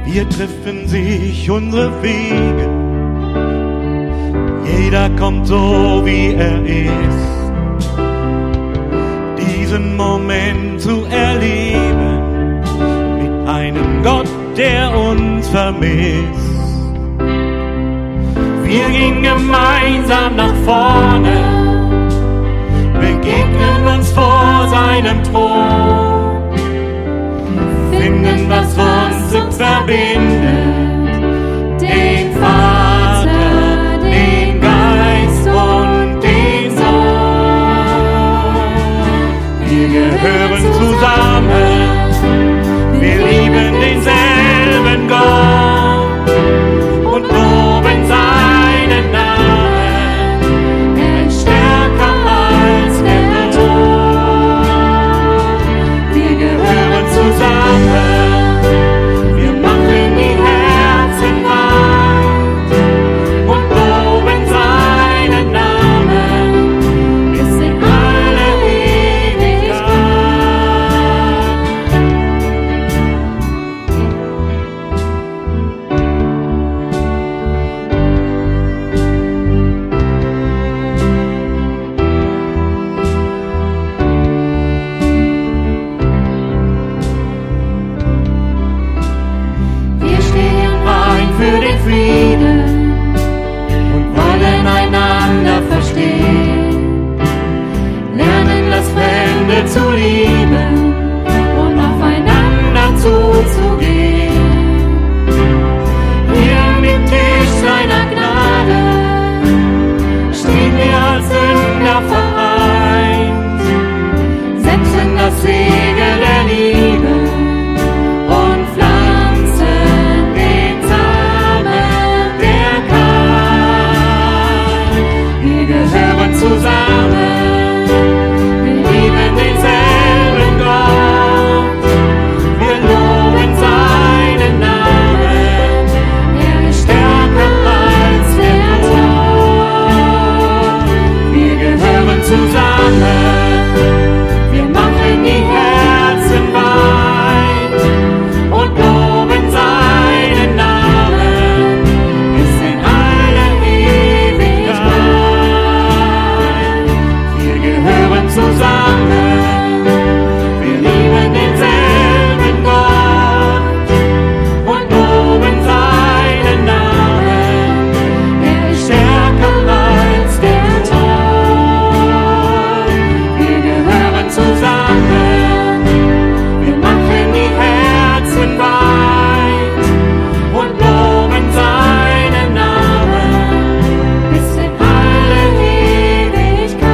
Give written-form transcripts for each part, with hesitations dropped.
Hier treffen sich unsere Wege. Jeder kommt so, wie er ist. Diesen Moment zu erleben mit einem Gott, der uns vermisst. Wir gehen gemeinsam nach vorne, begegnen uns vor seinem Thron, finden, was uns verbindet, den Vater, den Geist und den Sohn. Wir gehören zusammen, wir lieben denselben Gott und loben seinen Namen. Er ist stärker als der Tod. Wir gehören zusammen, wir machen die Herzen weit und loben seinen Namen bis in alle Ewigkeit. Wir stehen ein für den Frieden und wollen einander verstehen, lernen das Fremde zu lieben und aufeinander zuzugehen. Hier mit Tisch seiner Gnade stehen wir als Sünder vereint, setzen das Segel der Liebe und pflanzen den Samen der Keim. Wir gehören zusammen, wir lieben denselben Gott, wir loben seinen Namen, er ist stärker als der Tod. Wir gehören zusammen, wir machen die Herzen weit und loben seinen Namen bis in alle Ewigkeit. Wir gehören zusammen, wir lieben denselben Gott und loben seinen Namen. Er ist stärker als der Tod. Wir gehören zusammen, wir machen die Herzen weit und loben seinen Namen bis in alle Ewigkeit.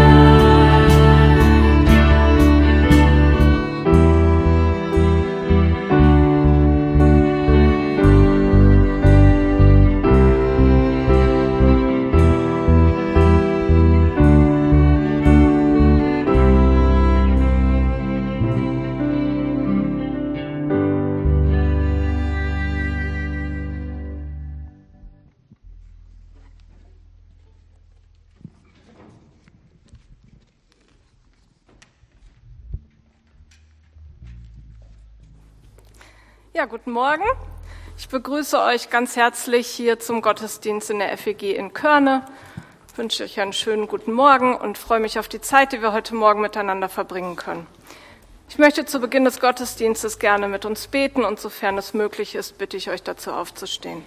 Ja, guten Morgen. Ich begrüße euch ganz herzlich hier zum Gottesdienst in der FEG in Körne. Ich wünsche euch einen schönen guten Morgen und freue mich auf die Zeit, die wir heute Morgen miteinander verbringen können. Ich möchte zu Beginn des Gottesdienstes gerne mit uns beten und sofern es möglich ist, bitte ich euch dazu aufzustehen.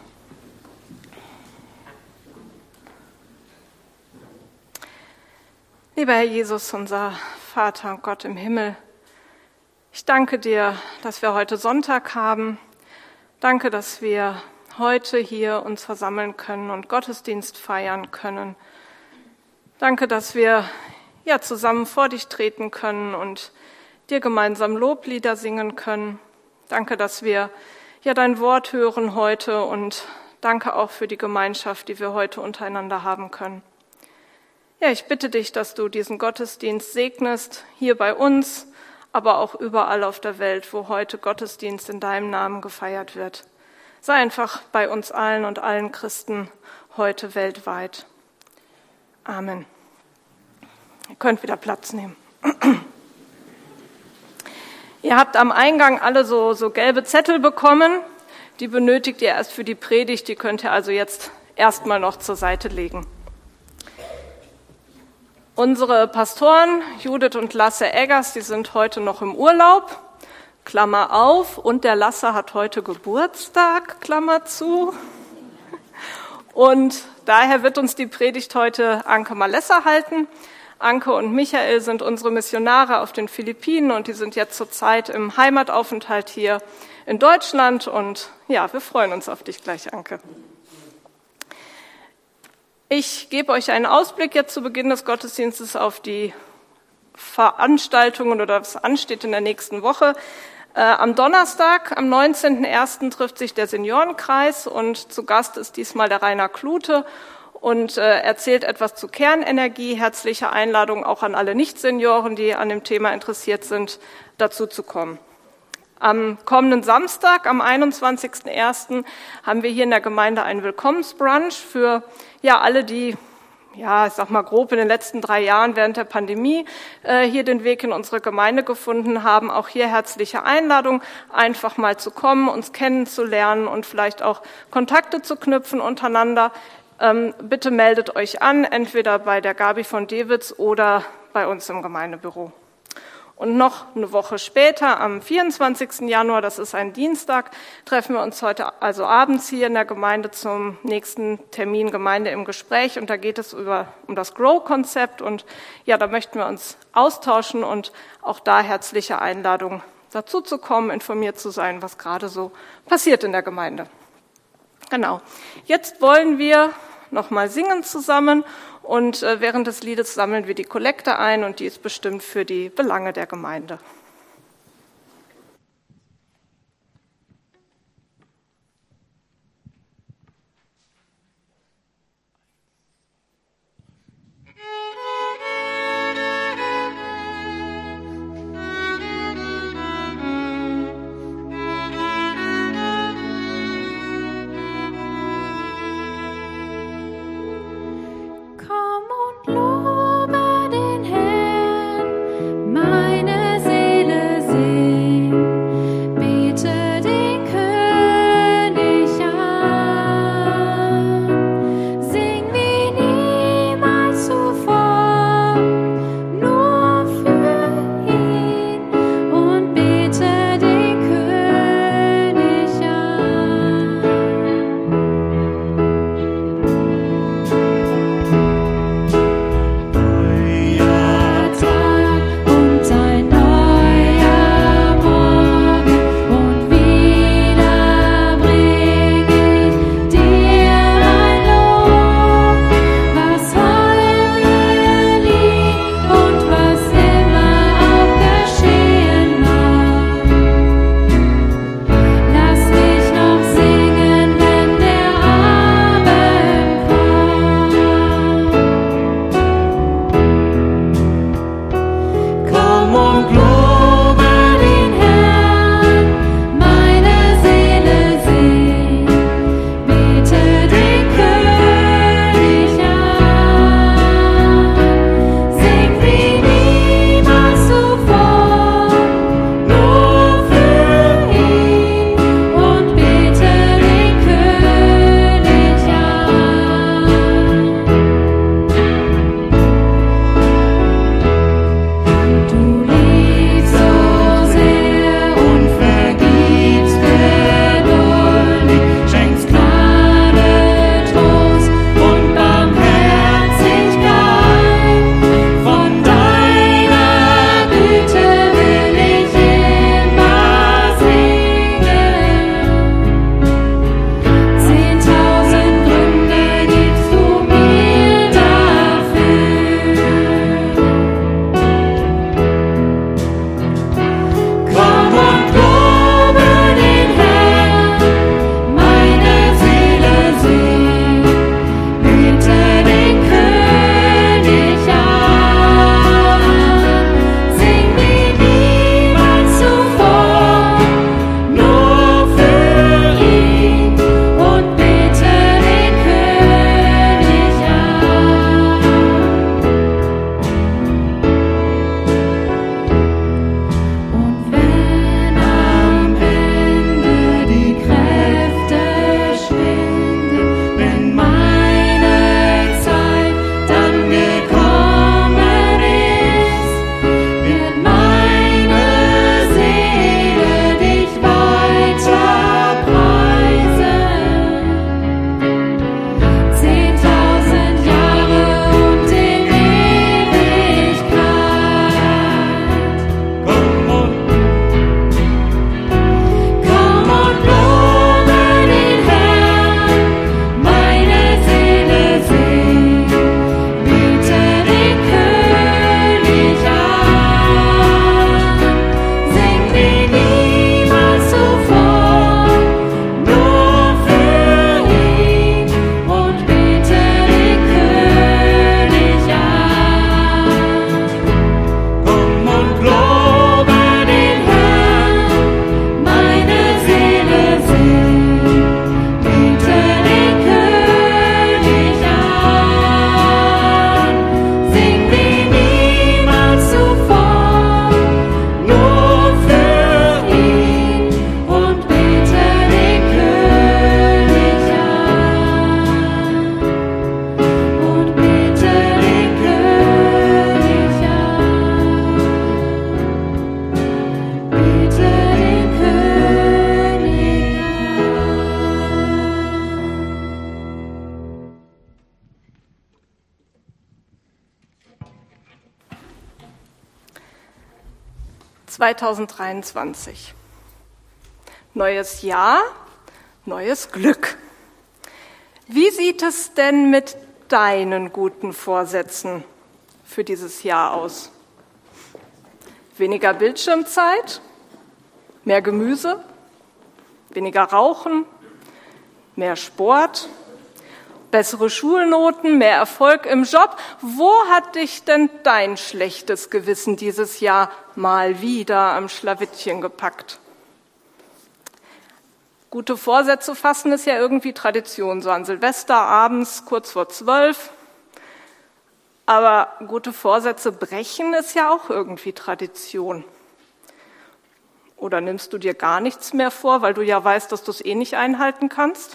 Lieber Herr Jesus, unser Vater und Gott im Himmel, ich danke dir, dass wir heute Sonntag haben. Danke, dass wir heute hier uns versammeln können und Gottesdienst feiern können. Danke, dass wir zusammen vor dich treten können und dir gemeinsam Loblieder singen können. Danke, dass wir dein Wort hören heute und danke auch für die Gemeinschaft, die wir heute untereinander haben können. Ja, ich bitte dich, dass du diesen Gottesdienst segnest, hier bei uns, aber auch überall auf der Welt, wo heute Gottesdienst in deinem Namen gefeiert wird. Sei einfach bei uns allen und allen Christen heute weltweit. Amen. Ihr könnt wieder Platz nehmen. Ihr habt am Eingang alle so gelbe Zettel bekommen. Die benötigt ihr erst für die Predigt, die könnt ihr also jetzt erstmal noch zur Seite legen. Unsere Pastoren Judith und Lasse Eggers, die sind heute noch im Urlaub, Klammer auf, und der Lasse hat heute Geburtstag, Klammer zu. Und daher wird uns die Predigt heute Anke Malessa halten. Anke und Michael sind unsere Missionare auf den Philippinen und die sind jetzt zurzeit im Heimataufenthalt hier in Deutschland. Und ja, wir freuen uns auf dich gleich, Anke. Ich gebe euch einen Ausblick jetzt zu Beginn des Gottesdienstes auf die Veranstaltungen oder was ansteht in der nächsten Woche. Am Donnerstag, am 19.01. trifft sich der Seniorenkreis und zu Gast ist diesmal der Rainer Klute und erzählt etwas zu Kernenergie. Herzliche Einladung auch an alle Nicht-Senioren, die an dem Thema interessiert sind, dazu zu kommen. Am kommenden Samstag, am 21.01., haben wir hier in der Gemeinde einen Willkommensbrunch für alle, die, ich sag mal grob in den letzten 3 Jahren während der Pandemie hier den Weg in unsere Gemeinde gefunden haben. Auch hier herzliche Einladung, einfach mal zu kommen, uns kennenzulernen und vielleicht auch Kontakte zu knüpfen untereinander. Bitte meldet euch an, entweder bei der Gabi von Dewitz oder bei uns im Gemeindebüro. Und noch eine Woche später, am 24. Januar, das ist ein Dienstag, treffen wir uns heute also abends hier in der Gemeinde zum nächsten Termin Gemeinde im Gespräch. Und da geht es um das Grow-Konzept. Und ja, da möchten wir uns austauschen und auch da herzliche Einladung dazu zu kommen, informiert zu sein, was gerade so passiert in der Gemeinde. Genau. Jetzt wollen wir nochmal singen zusammen. Und während des Liedes sammeln wir die Kollekte ein und die ist bestimmt für die Belange der Gemeinde. Meine Seele 2023. Neues Jahr, neues Glück. Wie sieht es denn mit deinen guten Vorsätzen für dieses Jahr aus? Weniger Bildschirmzeit, mehr Gemüse, weniger Rauchen, mehr Sport, bessere Schulnoten, mehr Erfolg im Job. Wo hat dich denn dein schlechtes Gewissen dieses Jahr mal wieder am Schlawittchen gepackt? Gute Vorsätze fassen ist ja irgendwie Tradition, so an Silvester abends kurz vor 12. Aber gute Vorsätze brechen ist ja auch irgendwie Tradition. Oder nimmst du dir gar nichts mehr vor, weil du ja weißt, dass du es eh nicht einhalten kannst?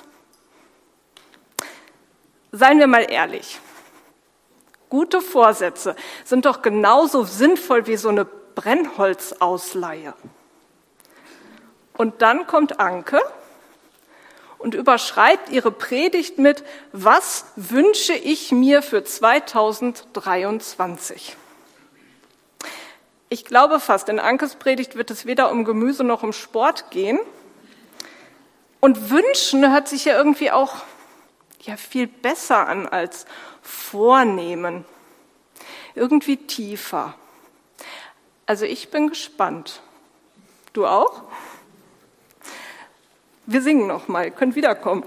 Seien wir mal ehrlich, gute Vorsätze sind doch genauso sinnvoll wie so eine Brennholzausleihe. Und dann kommt Anke und überschreibt ihre Predigt mit: Was wünsche ich mir für 2023? Ich glaube fast, in Ankes Predigt wird es weder um Gemüse noch um Sport gehen. Und wünschen hört sich ja irgendwie auch viel besser an als vornehmen. Irgendwie tiefer. Also ich bin gespannt. Du auch? Wir singen noch mal, ihr könnt wiederkommen.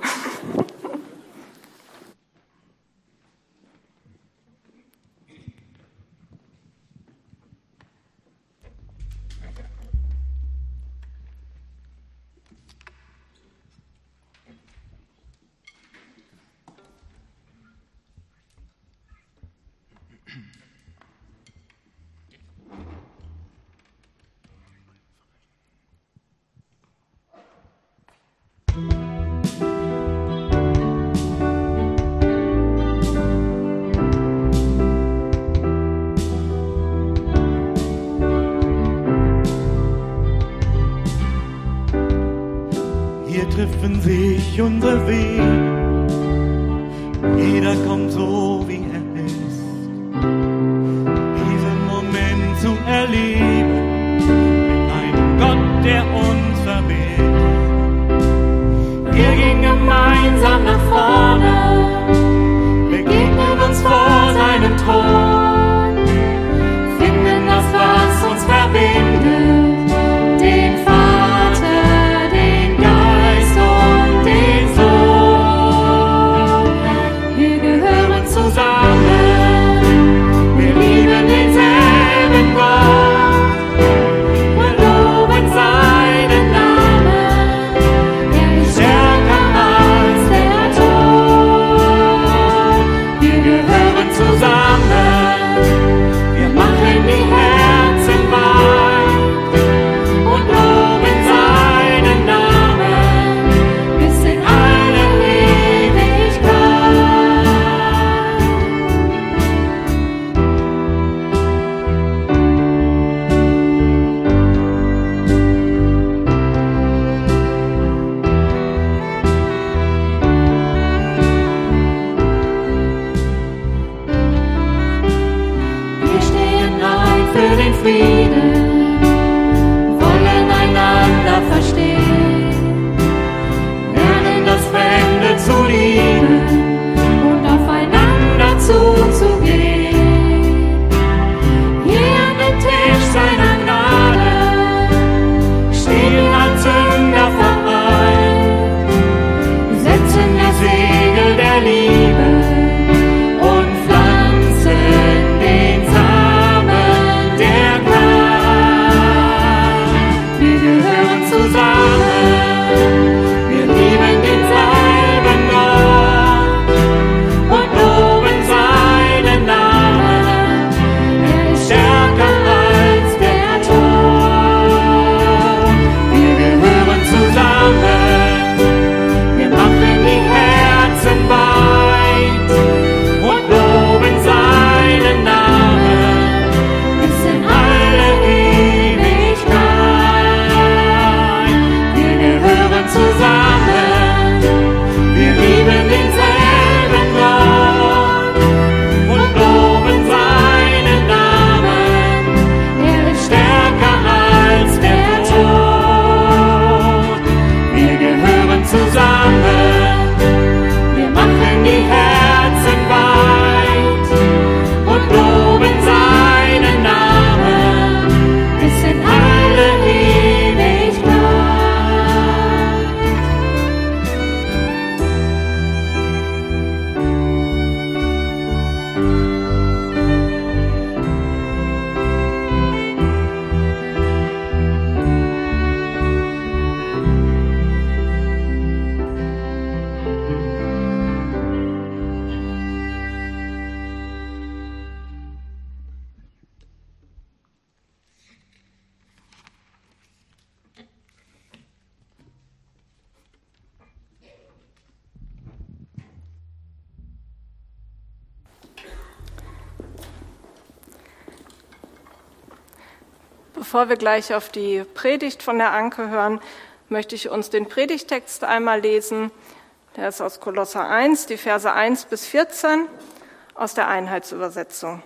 Treffen sich unsere Wege, jeder kommt so wie er ist, diesen Moment zu erleben, mit einem Gott, der uns verbindet. Wir gehen gemeinsam nach vorne, begegnen uns vor seinem Thron, finden das, was uns verbindet, den Vater, den Geist und den Sohn. Wir gehören zusammen, wir lieben denselben Gott, wir loben seinen die Herzen weit und loben seinen Namen bis in alle Ewigkeit. Bevor wir gleich auf die Predigt von der Anke hören, möchte ich uns den Predigttext einmal lesen. Der ist aus Kolosser 1, die Verse 1 bis 14 aus der Einheitsübersetzung.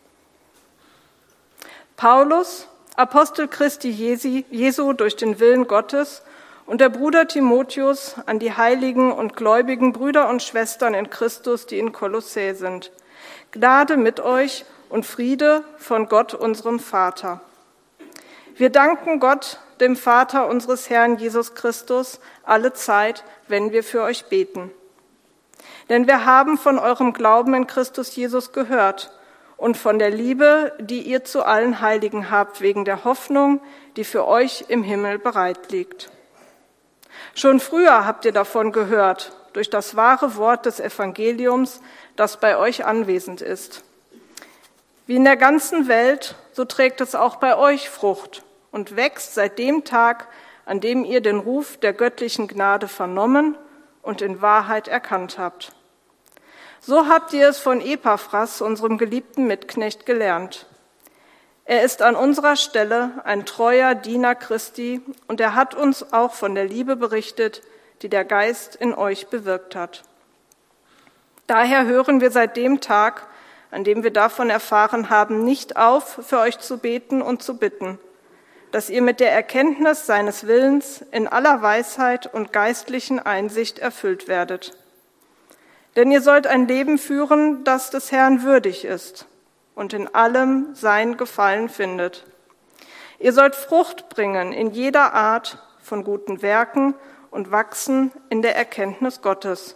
Paulus, Apostel Christi Jesu durch den Willen Gottes, und der Bruder Timotheus an die heiligen und gläubigen Brüder und Schwestern in Christus, die in Kolossä sind. Gnade mit euch und Friede von Gott, unserem Vater. Wir danken Gott, dem Vater unseres Herrn Jesus Christus, alle Zeit, wenn wir für euch beten. Denn wir haben von eurem Glauben in Christus Jesus gehört und von der Liebe, die ihr zu allen Heiligen habt, wegen der Hoffnung, die für euch im Himmel bereit liegt. Schon früher habt ihr davon gehört, durch das wahre Wort des Evangeliums, das bei euch anwesend ist. Wie in der ganzen Welt, so trägt es auch bei euch Frucht und wächst seit dem Tag, an dem ihr den Ruf der göttlichen Gnade vernommen und in Wahrheit erkannt habt. So habt ihr es von Epaphras, unserem geliebten Mitknecht, gelernt. Er ist an unserer Stelle ein treuer Diener Christi und er hat uns auch von der Liebe berichtet, die der Geist in euch bewirkt hat. Daher hören wir seit dem Tag, an dem wir davon erfahren haben, nicht auf, für euch zu beten und zu bitten, dass ihr mit der Erkenntnis seines Willens in aller Weisheit und geistlichen Einsicht erfüllt werdet. Denn ihr sollt ein Leben führen, das des Herrn würdig ist und in allem sein Gefallen findet. Ihr sollt Frucht bringen in jeder Art von guten Werken und wachsen in der Erkenntnis Gottes.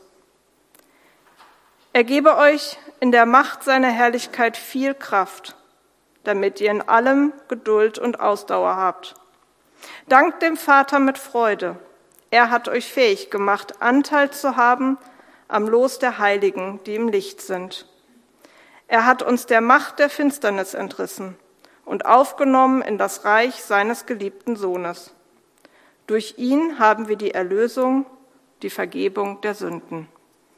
Er gebe euch in der Macht seiner Herrlichkeit viel Kraft, damit ihr in allem Geduld und Ausdauer habt. Dankt dem Vater mit Freude. Er hat euch fähig gemacht, Anteil zu haben am Los der Heiligen, die im Licht sind. Er hat uns der Macht der Finsternis entrissen und aufgenommen in das Reich seines geliebten Sohnes. Durch ihn haben wir die Erlösung, die Vergebung der Sünden.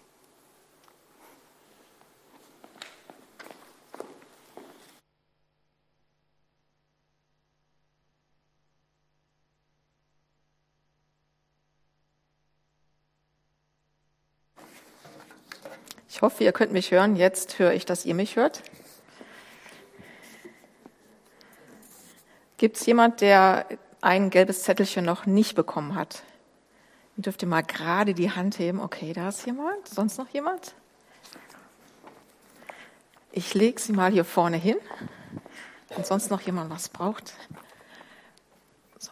Ich hoffe, ihr könnt mich hören. Jetzt höre ich, dass ihr mich hört. Gibt es jemand, der ein gelbes Zettelchen noch nicht bekommen hat? Ihr dürft ihr mal gerade die Hand heben. Okay, da ist jemand. Sonst noch jemand? Ich lege sie mal hier vorne hin. Wenn sonst noch jemand was braucht. So.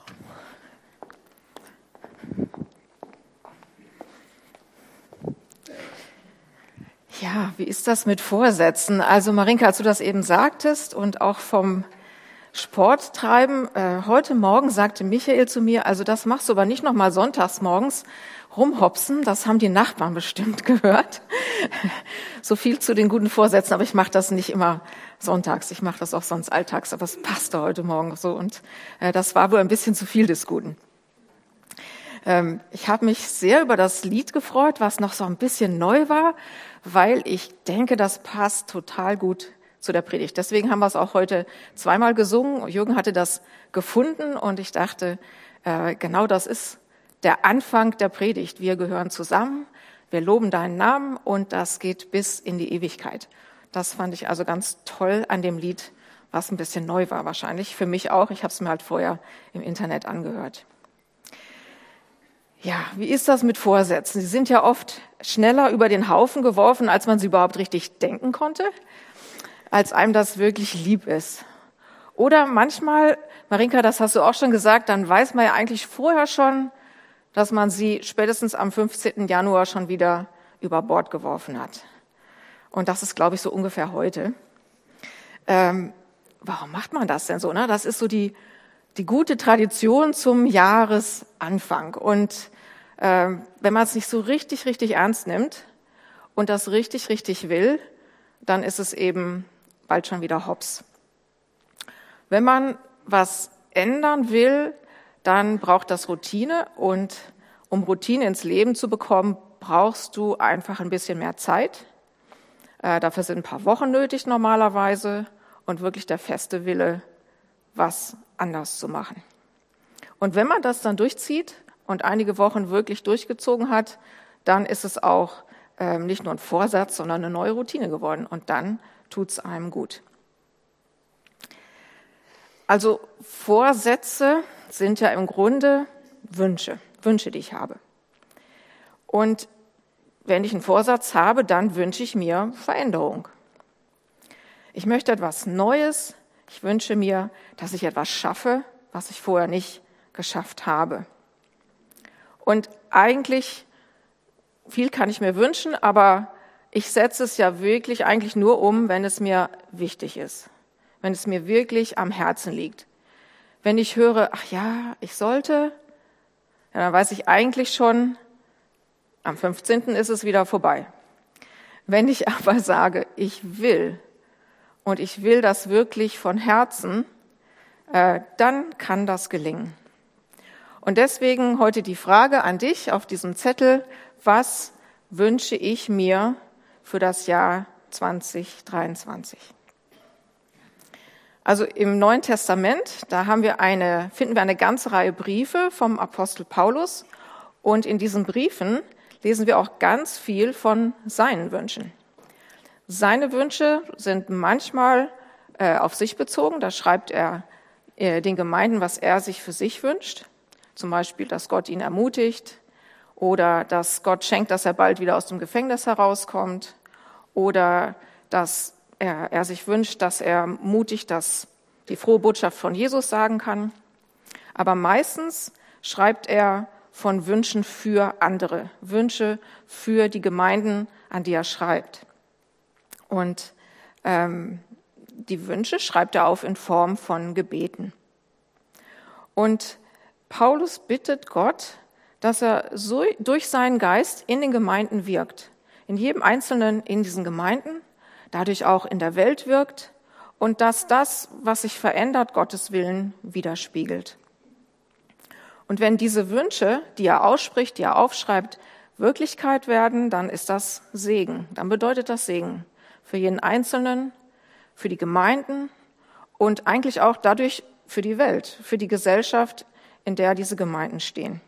Ja, wie ist das mit Vorsätzen? Also Marinka, als du das eben sagtest und auch vom Sport treiben, heute Morgen sagte Michael zu mir, also das machst du aber nicht nochmal sonntags morgens rumhopsen, das haben die Nachbarn bestimmt gehört. So viel zu den guten Vorsätzen, aber ich mache das nicht immer sonntags, ich mache das auch sonst alltags, aber es passte heute Morgen so und das war wohl ein bisschen zu viel des Guten. Ich habe mich sehr über das Lied gefreut, was noch so ein bisschen neu war, weil ich denke, das passt total gut zu der Predigt. Deswegen haben wir es auch heute zweimal gesungen. Jürgen hatte das gefunden und ich dachte, genau das ist der Anfang der Predigt. Wir gehören zusammen, wir loben deinen Namen und das geht bis in die Ewigkeit. Das fand ich also ganz toll an dem Lied, was ein bisschen neu war wahrscheinlich. Für mich auch, ich habe es mir halt vorher im Internet angehört. Ja, wie ist das mit Vorsätzen? Sie sind ja oft schneller über den Haufen geworfen, als man sie überhaupt richtig denken konnte, als einem das wirklich lieb ist. Oder manchmal, Marinka, das hast du auch schon gesagt, dann weiß man ja eigentlich vorher schon, dass man sie spätestens am 15. Januar schon wieder über Bord geworfen hat. Und das ist, glaube ich, so ungefähr heute. Warum macht man das denn so? Ne? Das ist so die gute Tradition zum Jahresanfang. Und wenn man es nicht so richtig ernst nimmt und das richtig will, dann ist es eben bald schon wieder hops. Wenn man was ändern will, dann braucht das Routine. Und um Routine ins Leben zu bekommen, brauchst du einfach ein bisschen mehr Zeit. Dafür sind ein paar Wochen nötig normalerweise und wirklich der feste Wille, was anders zu machen. Und wenn man das dann durchzieht und einige Wochen wirklich durchgezogen hat, dann ist es auch nicht nur ein Vorsatz, sondern eine neue Routine geworden. Und dann tut's einem gut. Also Vorsätze sind ja im Grunde Wünsche, die ich habe. Und wenn ich einen Vorsatz habe, dann wünsche ich mir Veränderung. Ich möchte etwas Neues. Ich wünsche mir, dass ich etwas schaffe, was ich vorher nicht geschafft habe. Und eigentlich, viel kann ich mir wünschen, aber ich setze es ja wirklich eigentlich nur um, wenn es mir wichtig ist. Wenn es mir wirklich am Herzen liegt. Wenn ich höre, ach ja, ich sollte, ja, dann weiß ich eigentlich schon, am 15. ist es wieder vorbei. Wenn ich aber sage, ich will, und ich will das wirklich von Herzen, dann kann das gelingen. Und deswegen heute die Frage an dich auf diesem Zettel, was wünsche ich mir für das Jahr 2023? Also im Neuen Testament, da finden wir eine ganze Reihe Briefe vom Apostel Paulus. Und in diesen Briefen lesen wir auch ganz viel von seinen Wünschen. Seine Wünsche sind manchmal auf sich bezogen. Da schreibt er den Gemeinden, was er sich für sich wünscht. Zum Beispiel, dass Gott ihn ermutigt oder dass Gott schenkt, dass er bald wieder aus dem Gefängnis herauskommt oder dass er sich wünscht, dass er mutig die frohe Botschaft von Jesus sagen kann. Aber meistens schreibt er von Wünschen für andere, Wünsche für die Gemeinden, an die er schreibt. Und die Wünsche schreibt er auf in Form von Gebeten. Und Paulus bittet Gott, dass er so durch seinen Geist in den Gemeinden wirkt, in jedem Einzelnen in diesen Gemeinden, dadurch auch in der Welt wirkt und dass das, was sich verändert, Gottes Willen widerspiegelt. Und wenn diese Wünsche, die er ausspricht, die er aufschreibt, Wirklichkeit werden, dann ist das Segen. Dann bedeutet das Segen für jeden Einzelnen, für die Gemeinden und eigentlich auch dadurch für die Welt, für die Gesellschaft, in der diese Gemeinden stehen.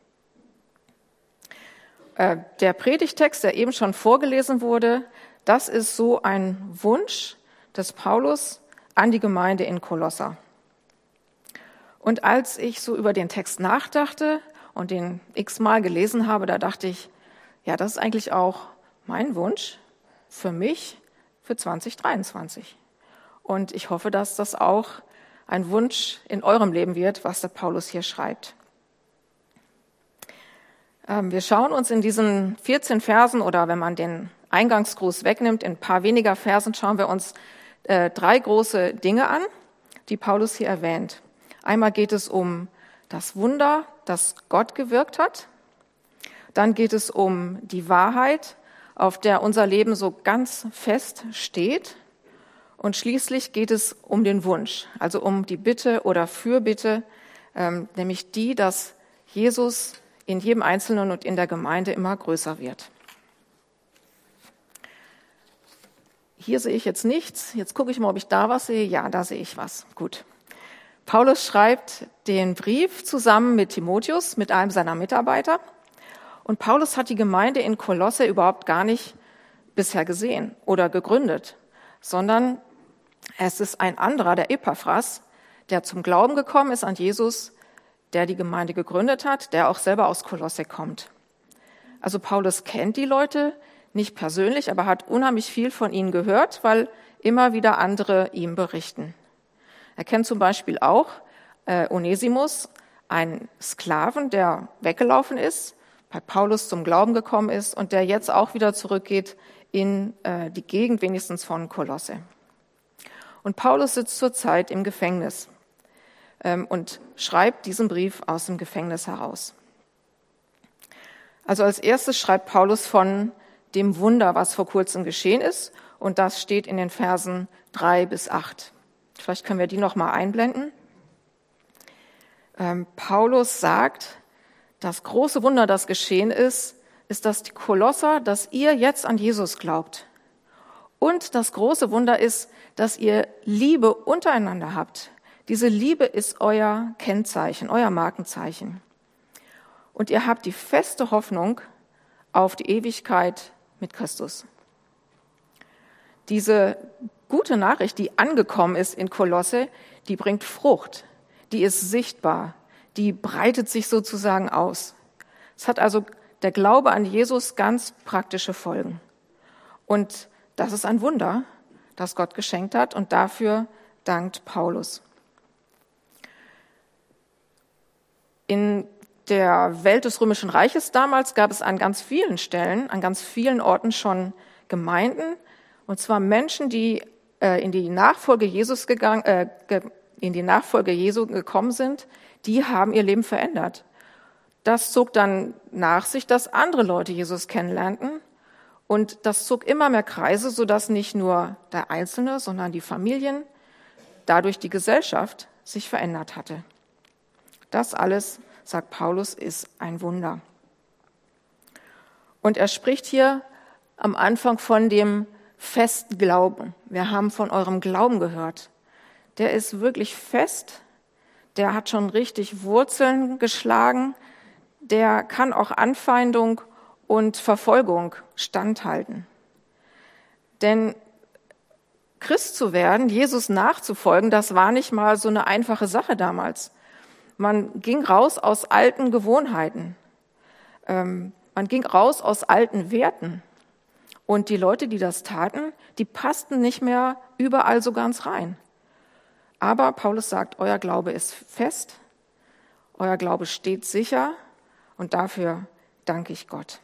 Der Predigtext, der eben schon vorgelesen wurde, das ist so ein Wunsch des Paulus an die Gemeinde in Kolosser. Und als ich so über den Text nachdachte und den x-mal gelesen habe, da dachte ich, ja, das ist eigentlich auch mein Wunsch für mich für 2023. Und ich hoffe, dass das auch ein Wunsch in eurem Leben wird, was der Paulus hier schreibt. Wir schauen uns in diesen 14 Versen oder wenn man den Eingangsgruß wegnimmt, in ein paar weniger Versen schauen wir uns 3 große Dinge an, die Paulus hier erwähnt. Einmal geht es um das Wunder, das Gott gewirkt hat. Dann geht es um die Wahrheit, auf der unser Leben so ganz fest steht. Und schließlich geht es um den Wunsch, also um die Bitte oder Fürbitte, nämlich die, dass Jesus in jedem Einzelnen und in der Gemeinde immer größer wird. Hier sehe ich jetzt nichts. Jetzt gucke ich mal, ob ich da was sehe. Ja, da sehe ich was. Gut. Paulus schreibt den Brief zusammen mit Timotheus, mit einem seiner Mitarbeiter. Und Paulus hat die Gemeinde in Kolosse überhaupt gar nicht bisher gesehen oder gegründet, sondern es ist ein anderer, der Epaphras, der zum Glauben gekommen ist an Jesus, der die Gemeinde gegründet hat, der auch selber aus Kolosse kommt. Also Paulus kennt die Leute nicht persönlich, aber hat unheimlich viel von ihnen gehört, weil immer wieder andere ihm berichten. Er kennt zum Beispiel auch Onesimus, einen Sklaven, der weggelaufen ist, bei Paulus zum Glauben gekommen ist und der jetzt auch wieder zurückgeht in die Gegend wenigstens von Kolosse. Und Paulus sitzt zurzeit im Gefängnis und schreibt diesen Brief aus dem Gefängnis heraus. Also als erstes schreibt Paulus von dem Wunder, was vor kurzem geschehen ist, und das steht in den Versen 3-8. Vielleicht können wir die noch mal einblenden. Paulus sagt, das große Wunder, das geschehen ist, dass die Kolosser, dass ihr jetzt an Jesus glaubt. Und das große Wunder ist, dass ihr Liebe untereinander habt. Diese Liebe ist euer Kennzeichen, euer Markenzeichen. Und ihr habt die feste Hoffnung auf die Ewigkeit mit Christus. Diese gute Nachricht, die angekommen ist in Kolosse, die bringt Frucht, die ist sichtbar, die breitet sich sozusagen aus. Es hat also der Glaube an Jesus ganz praktische Folgen. Und das ist ein Wunder, das Gott geschenkt hat, und dafür dankt Paulus. In der Welt des Römischen Reiches damals gab es an ganz vielen Stellen, an ganz vielen Orten schon Gemeinden, und zwar Menschen, die in die Nachfolge Jesu gekommen sind, die haben ihr Leben verändert. Das zog dann nach sich, dass andere Leute Jesus kennenlernten, und das zog immer mehr Kreise, sodass nicht nur der Einzelne, sondern die Familien, dadurch die Gesellschaft sich verändert hatte. Das alles, sagt Paulus, ist ein Wunder. Und er spricht hier am Anfang von dem festen Glauben. Wir haben von eurem Glauben gehört. Der ist wirklich fest, der hat schon richtig Wurzeln geschlagen, der kann auch Anfeindung und Verfolgung standhalten. Denn Christ zu werden, Jesus nachzufolgen, das war nicht mal so eine einfache Sache damals. Man ging raus aus alten Gewohnheiten. Man ging raus aus alten Werten. Und die Leute, die das taten, die passten nicht mehr überall so ganz rein. Aber Paulus sagt, euer Glaube ist fest, euer Glaube steht sicher, und dafür danke ich Gott.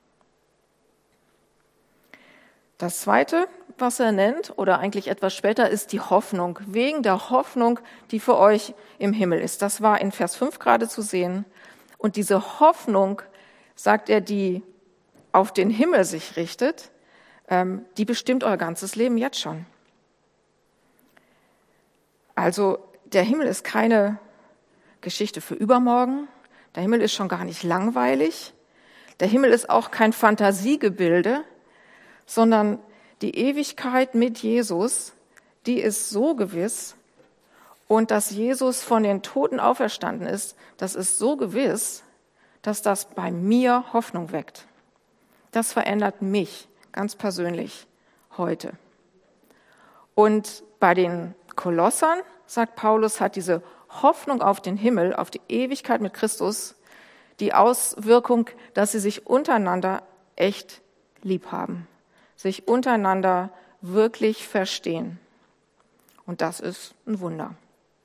Das Zweite, was er nennt, oder eigentlich etwas später, ist die Hoffnung. Wegen der Hoffnung, die für euch im Himmel ist. Das war in Vers 5 gerade zu sehen. Und diese Hoffnung, sagt er, die auf den Himmel sich richtet, die bestimmt euer ganzes Leben jetzt schon. Also der Himmel ist keine Geschichte für übermorgen. Der Himmel ist schon gar nicht langweilig. Der Himmel ist auch kein Fantasiegebilde, sondern die Ewigkeit mit Jesus, die ist so gewiss. Und dass Jesus von den Toten auferstanden ist, das ist so gewiss, dass das bei mir Hoffnung weckt. Das verändert mich ganz persönlich heute. Und bei den Kolossern, sagt Paulus, hat diese Hoffnung auf den Himmel, auf die Ewigkeit mit Christus, die Auswirkung, dass sie sich untereinander echt lieb haben, sich untereinander wirklich verstehen. Und das ist ein Wunder.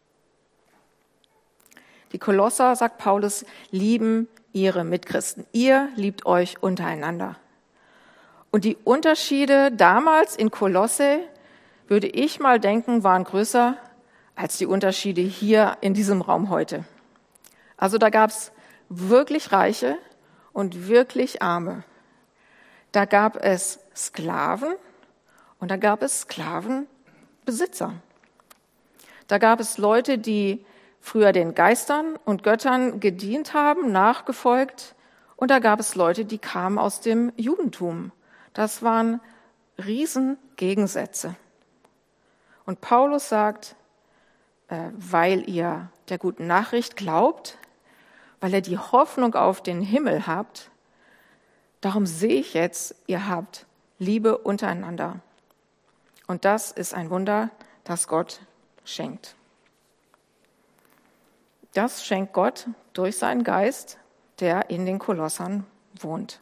Die Kolosser, sagt Paulus, lieben ihre Mitchristen. Ihr liebt euch untereinander. Und die Unterschiede damals in Kolosse, würde ich mal denken, waren größer als die Unterschiede hier in diesem Raum heute. Also da gab es wirklich Reiche und wirklich Arme. Da gab es Sklaven und da gab es Sklavenbesitzer. Da gab es Leute, die früher den Geistern und Göttern gedient haben, nachgefolgt. Und da gab es Leute, die kamen aus dem Judentum. Das waren Riesengegensätze. Und Paulus sagt, weil ihr der guten Nachricht glaubt, weil ihr die Hoffnung auf den Himmel habt, darum sehe ich jetzt, ihr habt Liebe untereinander. Und das ist ein Wunder, das Gott schenkt. Das schenkt Gott durch seinen Geist, der in den Kolossern wohnt.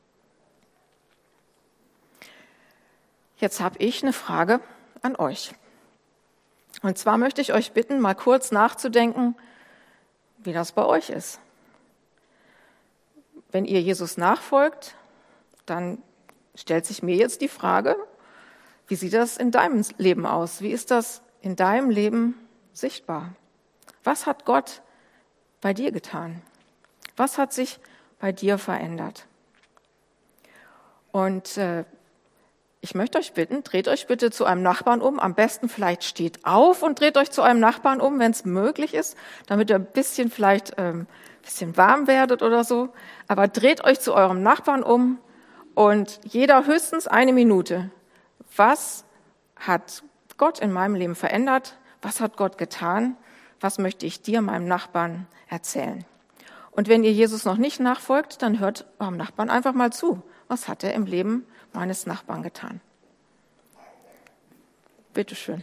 Jetzt habe ich eine Frage an euch. Und zwar möchte ich euch bitten, mal kurz nachzudenken, wie das bei euch ist. Wenn ihr Jesus nachfolgt, dann stellt sich mir jetzt die Frage, wie sieht das in deinem Leben aus? Wie ist das in deinem Leben sichtbar? Was hat Gott bei dir getan? Was hat sich bei dir verändert? Und ich möchte euch bitten, dreht euch bitte zu einem Nachbarn um. Am besten vielleicht steht auf und dreht euch zu einem Nachbarn um, wenn es möglich ist, damit ihr ein bisschen vielleicht bisschen warm werdet oder so. Aber dreht euch zu eurem Nachbarn um und jeder höchstens 1 Minute. Was hat Gott in meinem Leben verändert? Was hat Gott getan? Was möchte ich dir, meinem Nachbarn, erzählen? Und wenn ihr Jesus noch nicht nachfolgt, dann hört eurem Nachbarn einfach mal zu. Was hat er im Leben meines Nachbarn getan? Bitte schön.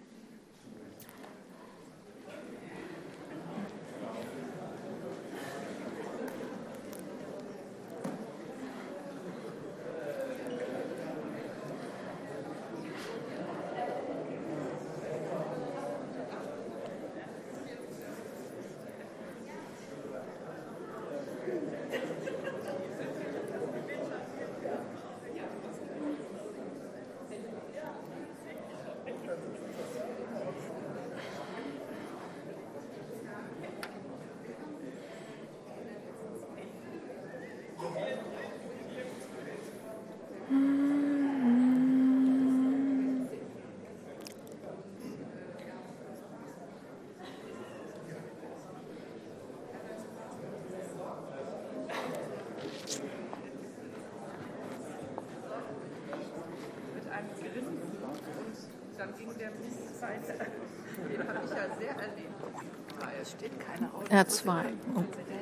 Er 2. Oh.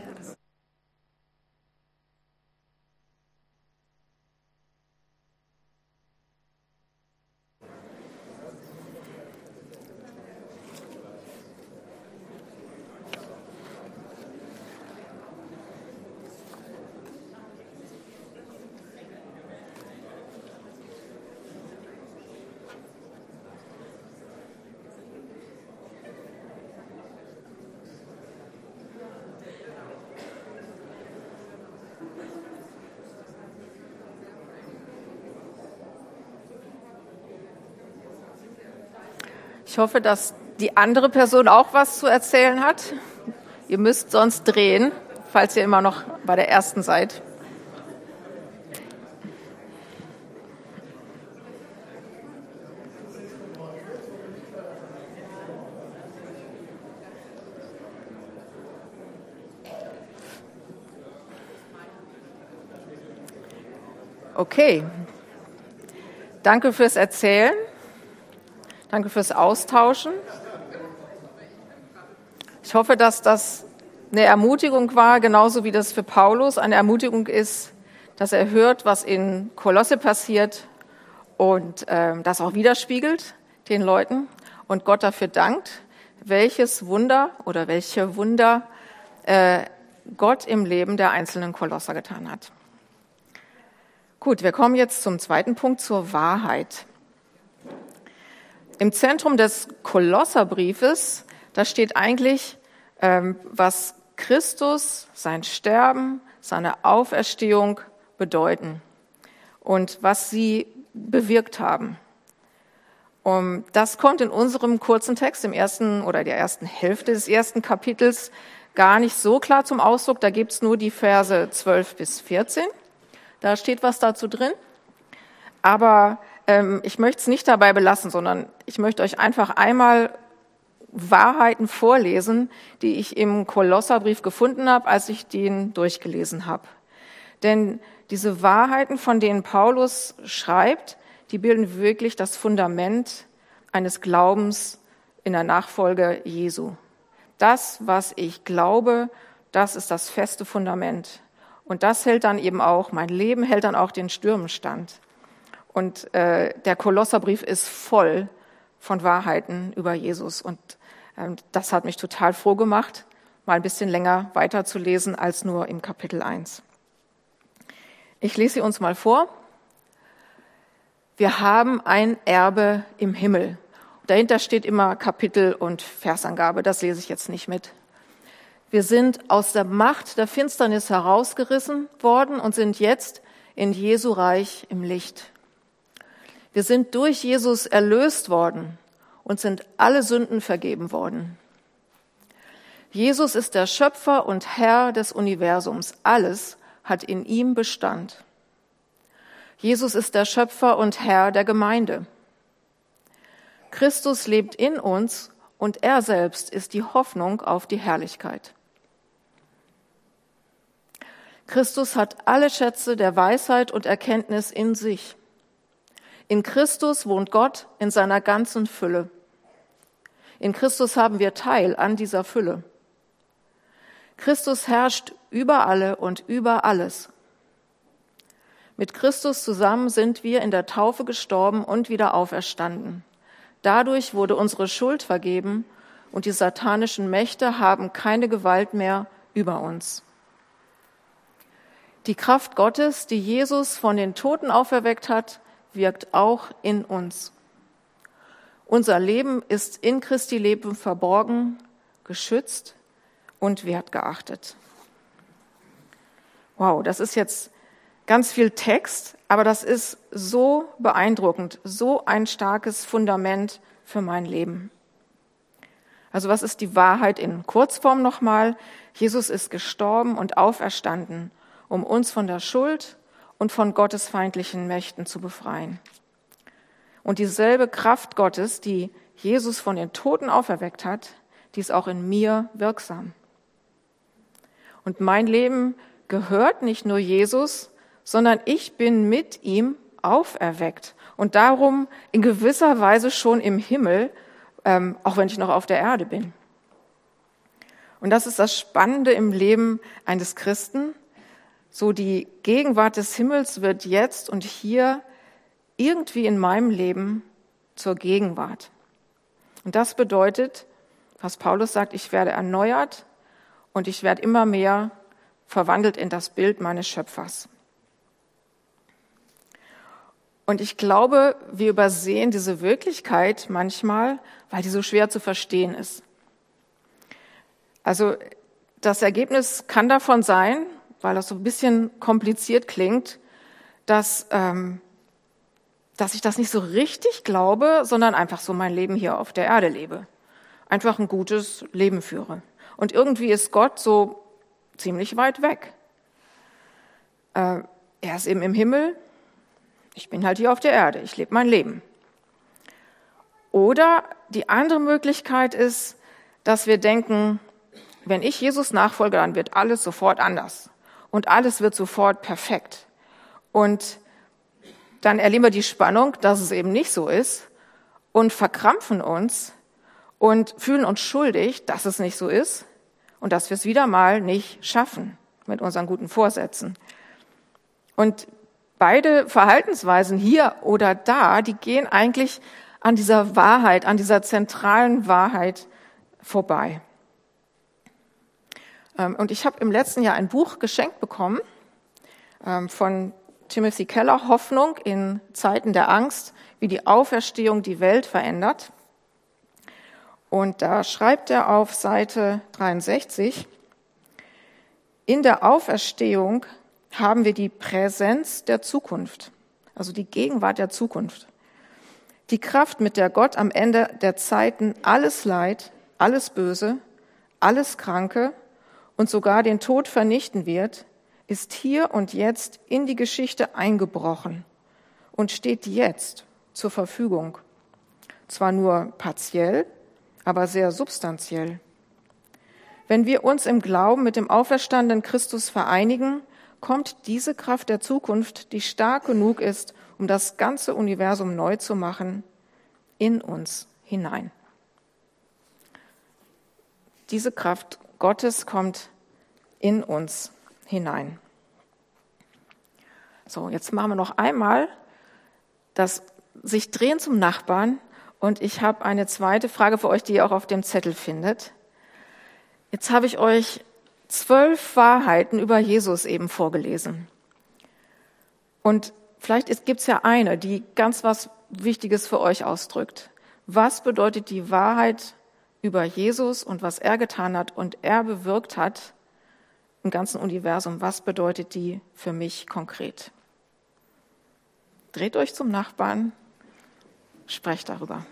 Ich hoffe, dass die andere Person auch was zu erzählen hat. Ihr müsst sonst drehen, falls ihr immer noch bei der ersten seid. Okay. Danke fürs Erzählen. Danke fürs Austauschen. Ich hoffe, dass das eine Ermutigung war, genauso wie das für Paulus eine Ermutigung ist, dass er hört, was in Kolosse passiert und das auch widerspiegelt den Leuten und Gott dafür dankt, welches Wunder oder welche Wunder Gott im Leben der einzelnen Kolosser getan hat. Gut, wir kommen jetzt zum zweiten Punkt, zur Wahrheit. Im Zentrum des Kolosserbriefes, da steht eigentlich, was Christus, sein Sterben, seine Auferstehung bedeuten und was sie bewirkt haben. Und das kommt in unserem kurzen Text, im ersten oder der ersten Hälfte des ersten Kapitels, gar nicht so klar zum Ausdruck. Da gibt's nur die Verse 12 bis 14. Da steht was dazu drin. Aber ich möchte es nicht dabei belassen, sondern ich möchte euch einfach einmal Wahrheiten vorlesen, die ich im Kolosserbrief gefunden habe, als ich den durchgelesen habe. Denn diese Wahrheiten, von denen Paulus schreibt, die bilden wirklich das Fundament eines Glaubens in der Nachfolge Jesu. Das, was ich glaube, das ist das feste Fundament. Und das hält dann eben auch, mein Leben hält dann auch den Stürmen stand. Und der Kolosserbrief ist voll von Wahrheiten über Jesus. Und das hat mich total froh gemacht, mal ein bisschen länger weiterzulesen als nur im Kapitel 1. Ich lese sie uns mal vor. Wir haben ein Erbe im Himmel. Dahinter steht immer Kapitel und Versangabe, das lese ich jetzt nicht mit. Wir sind aus der Macht der Finsternis herausgerissen worden und sind jetzt in Jesu Reich im Licht. Wir sind durch Jesus erlöst worden und sind alle Sünden vergeben worden. Jesus ist der Schöpfer und Herr des Universums. Alles hat in ihm Bestand. Jesus ist der Schöpfer und Herr der Gemeinde. Christus lebt in uns und er selbst ist die Hoffnung auf die Herrlichkeit. Christus hat alle Schätze der Weisheit und Erkenntnis in sich. In Christus wohnt Gott in seiner ganzen Fülle. In Christus haben wir Teil an dieser Fülle. Christus herrscht über alle und über alles. Mit Christus zusammen sind wir in der Taufe gestorben und wieder auferstanden. Dadurch wurde unsere Schuld vergeben und die satanischen Mächte haben keine Gewalt mehr über uns. Die Kraft Gottes, die Jesus von den Toten auferweckt hat, wirkt auch in uns. Unser Leben ist in Christi Leben verborgen, geschützt und wertgeachtet. Wow, das ist jetzt ganz viel Text, aber das ist so beeindruckend, so ein starkes Fundament für mein Leben. Also was ist die Wahrheit in Kurzform nochmal? Jesus ist gestorben und auferstanden, um uns von der Schuld und von gottesfeindlichen Mächten zu befreien. Und dieselbe Kraft Gottes, die Jesus von den Toten auferweckt hat, die ist auch in mir wirksam. Und mein Leben gehört nicht nur Jesus, sondern ich bin mit ihm auferweckt und darum in gewisser Weise schon im Himmel, auch wenn ich noch auf der Erde bin. Und das ist das Spannende im Leben eines Christen. So die Gegenwart des Himmels wird jetzt und hier irgendwie in meinem Leben zur Gegenwart. Und das bedeutet, was Paulus sagt, ich werde erneuert und ich werde immer mehr verwandelt in das Bild meines Schöpfers. Und ich glaube, wir übersehen diese Wirklichkeit manchmal, weil die so schwer zu verstehen ist. Also das Ergebnis kann davon sein, weil das so ein bisschen kompliziert klingt, dass ich das nicht so richtig glaube, sondern einfach so mein Leben hier auf der Erde lebe. Einfach ein gutes Leben führe. Und irgendwie ist Gott so ziemlich weit weg. Er ist eben im Himmel. Ich bin halt hier auf der Erde, ich lebe mein Leben. Oder die andere Möglichkeit ist, dass wir denken, wenn ich Jesus nachfolge, dann wird alles sofort anders. Und alles wird sofort perfekt. Und dann erleben wir die Spannung, dass es eben nicht so ist und verkrampfen uns und fühlen uns schuldig, dass es nicht so ist und dass wir es wieder mal nicht schaffen mit unseren guten Vorsätzen. Und beide Verhaltensweisen hier oder da, die gehen eigentlich an dieser Wahrheit, an dieser zentralen Wahrheit vorbei. Und ich habe im letzten Jahr ein Buch geschenkt bekommen von Timothy Keller, Hoffnung in Zeiten der Angst, wie die Auferstehung die Welt verändert. Und da schreibt er auf Seite 63, in der Auferstehung haben wir die Präsenz der Zukunft, also die Gegenwart der Zukunft. Die Kraft, mit der Gott am Ende der Zeiten alles Leid, alles Böse, alles Kranke und sogar den Tod vernichten wird, ist hier und jetzt in die Geschichte eingebrochen und steht jetzt zur Verfügung. Zwar nur partiell, aber sehr substanziell. Wenn wir uns im Glauben mit dem auferstandenen Christus vereinigen, kommt diese Kraft der Zukunft, die stark genug ist, um das ganze Universum neu zu machen, in uns hinein. Diese Kraft Gottes kommt in uns hinein. So, jetzt machen wir noch einmal das sich drehen zum Nachbarn und ich habe eine zweite Frage für euch, die ihr auch auf dem Zettel findet. Jetzt habe ich euch 12 Wahrheiten über Jesus eben vorgelesen. Und vielleicht gibt es ja eine, die ganz was Wichtiges für euch ausdrückt. Was bedeutet die Wahrheit über Jesus und was er getan hat und er bewirkt hat im ganzen Universum? Was bedeutet die für mich konkret? Dreht euch zum Nachbarn, sprecht darüber.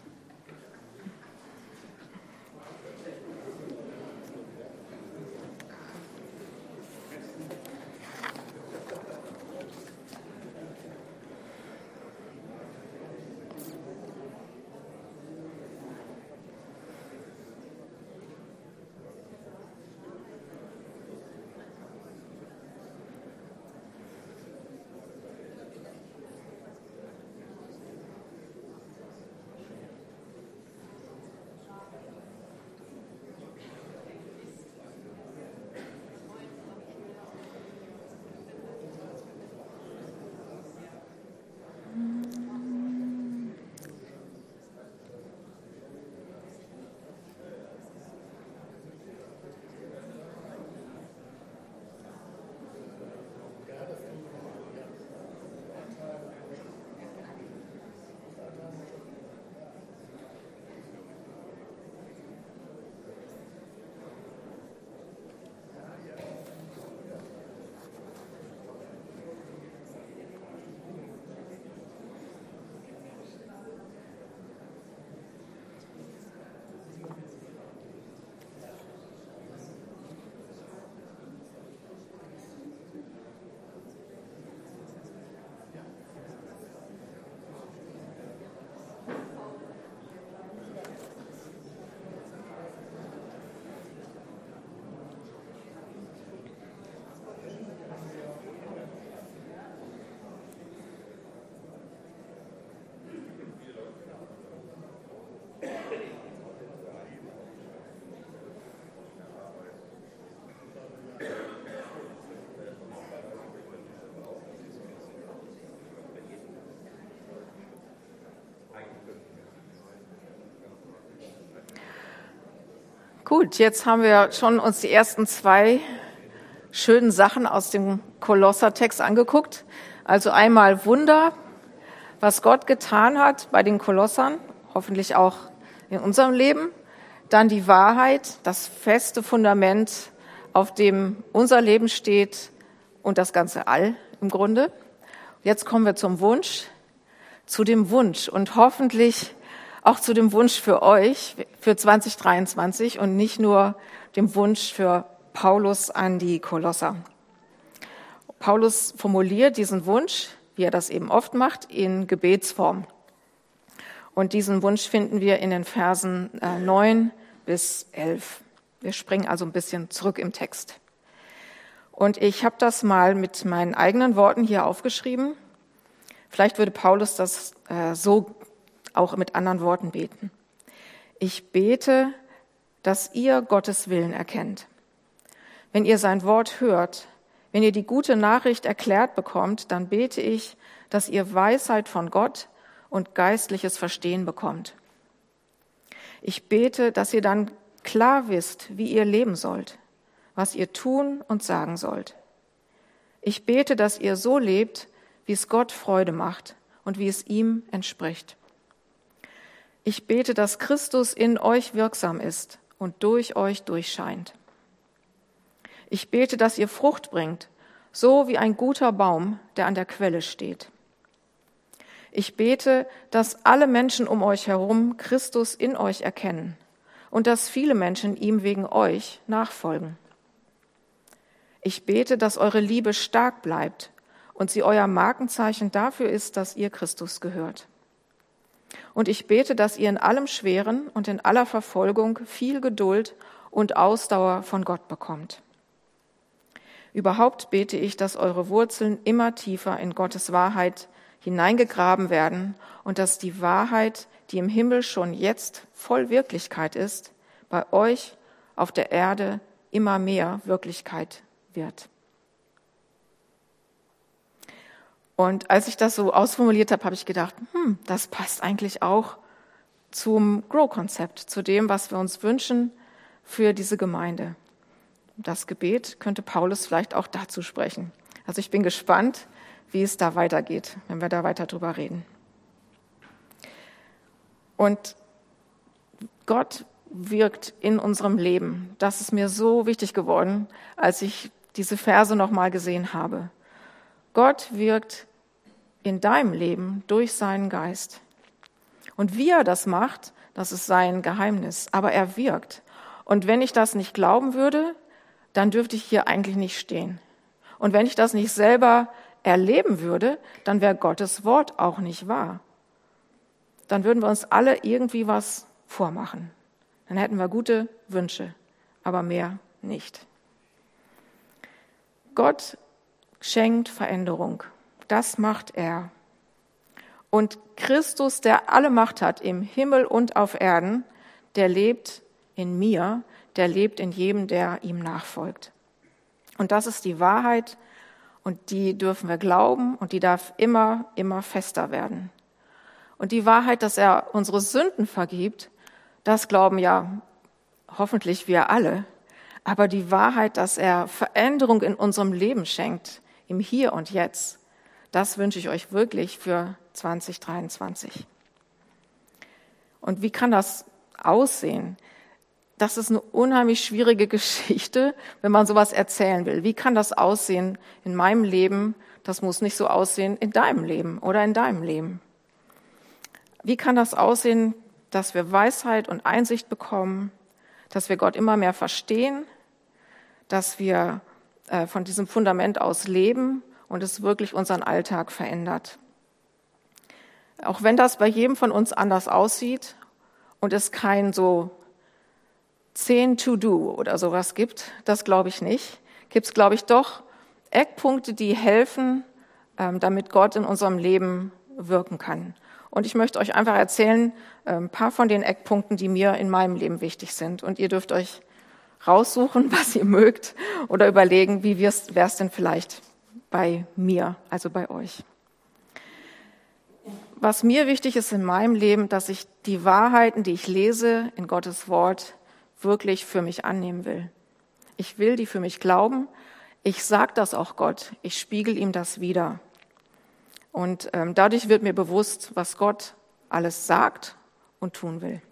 Gut, jetzt haben wir schon uns die ersten 2 schönen Sachen aus dem Kolossertext angeguckt. Also einmal Wunder, was Gott getan hat bei den Kolossern, hoffentlich auch in unserem Leben. Dann die Wahrheit, das feste Fundament, auf dem unser Leben steht und das ganze All im Grunde. Jetzt kommen wir zum Wunsch, zu dem Wunsch und hoffentlich auch zu dem Wunsch für euch, für 2023 und nicht nur dem Wunsch für Paulus an die Kolosser. Paulus formuliert diesen Wunsch, wie er das eben oft macht, in Gebetsform. Und diesen Wunsch finden wir in den Versen 9 bis 11. Wir springen also ein bisschen zurück im Text. Und ich habe das mal mit meinen eigenen Worten hier aufgeschrieben. Vielleicht würde Paulus das so auch mit anderen Worten beten. Ich bete, dass ihr Gottes Willen erkennt. Wenn ihr sein Wort hört, wenn ihr die gute Nachricht erklärt bekommt, dann bete ich, dass ihr Weisheit von Gott und geistliches Verstehen bekommt. Ich bete, dass ihr dann klar wisst, wie ihr leben sollt, was ihr tun und sagen sollt. Ich bete, dass ihr so lebt, wie es Gott Freude macht und wie es ihm entspricht. Ich bete, dass Christus in euch wirksam ist und durch euch durchscheint. Ich bete, dass ihr Frucht bringt, so wie ein guter Baum, der an der Quelle steht. Ich bete, dass alle Menschen um euch herum Christus in euch erkennen und dass viele Menschen ihm wegen euch nachfolgen. Ich bete, dass eure Liebe stark bleibt und sie euer Markenzeichen dafür ist, dass ihr Christus gehört. Und ich bete, dass ihr in allem Schweren und in aller Verfolgung viel Geduld und Ausdauer von Gott bekommt. Überhaupt bete ich, dass eure Wurzeln immer tiefer in Gottes Wahrheit hineingegraben werden und dass die Wahrheit, die im Himmel schon jetzt voll Wirklichkeit ist, bei euch auf der Erde immer mehr Wirklichkeit wird. Und als ich das so ausformuliert habe, habe ich gedacht, das passt eigentlich auch zum Grow-Konzept, zu dem, was wir uns wünschen für diese Gemeinde. Das Gebet könnte Paulus vielleicht auch dazu sprechen. Also ich bin gespannt, wie es da weitergeht, wenn wir da weiter drüber reden. Und Gott wirkt in unserem Leben. Das ist mir so wichtig geworden, als ich diese Verse nochmal gesehen habe. Gott wirkt in deinem Leben durch seinen Geist. Und wie er das macht, das ist sein Geheimnis. Aber er wirkt. Und wenn ich das nicht glauben würde, dann dürfte ich hier eigentlich nicht stehen. Und wenn ich das nicht selber erleben würde, dann wäre Gottes Wort auch nicht wahr. Dann würden wir uns alle irgendwie was vormachen. Dann hätten wir gute Wünsche, aber mehr nicht. Gott schenkt Veränderung. Das macht er. Und Christus, der alle Macht hat im Himmel und auf Erden, der lebt in mir, der lebt in jedem, der ihm nachfolgt. Und das ist die Wahrheit und die dürfen wir glauben und die darf immer, immer fester werden. Und die Wahrheit, dass er unsere Sünden vergibt, das glauben ja hoffentlich wir alle. Aber die Wahrheit, dass er Veränderung in unserem Leben schenkt, im Hier und Jetzt, das wünsche ich euch wirklich für 2023. Und wie kann das aussehen? Das ist eine unheimlich schwierige Geschichte, wenn man sowas erzählen will. Wie kann das aussehen in meinem Leben? Das muss nicht so aussehen in deinem Leben oder in deinem Leben. Wie kann das aussehen, dass wir Weisheit und Einsicht bekommen, dass wir Gott immer mehr verstehen, dass wir von diesem Fundament aus leben und es wirklich unseren Alltag verändert? Auch wenn das bei jedem von uns anders aussieht und es kein so 10 To-Do oder sowas gibt, das glaube ich nicht, gibt es, glaube ich, doch Eckpunkte, die helfen, damit Gott in unserem Leben wirken kann. Und ich möchte euch einfach erzählen, ein paar von den Eckpunkten, die mir in meinem Leben wichtig sind. Und ihr dürft euch raussuchen, was ihr mögt oder überlegen, wie wäre es denn vielleicht bei mir, also bei euch. Was mir wichtig ist in meinem Leben, dass ich die Wahrheiten, die ich lese in Gottes Wort, wirklich für mich annehmen will. Ich will die für mich glauben. Ich sage das auch Gott. Ich spiegel ihm das wider. Und dadurch wird mir bewusst, was Gott alles sagt und tun will.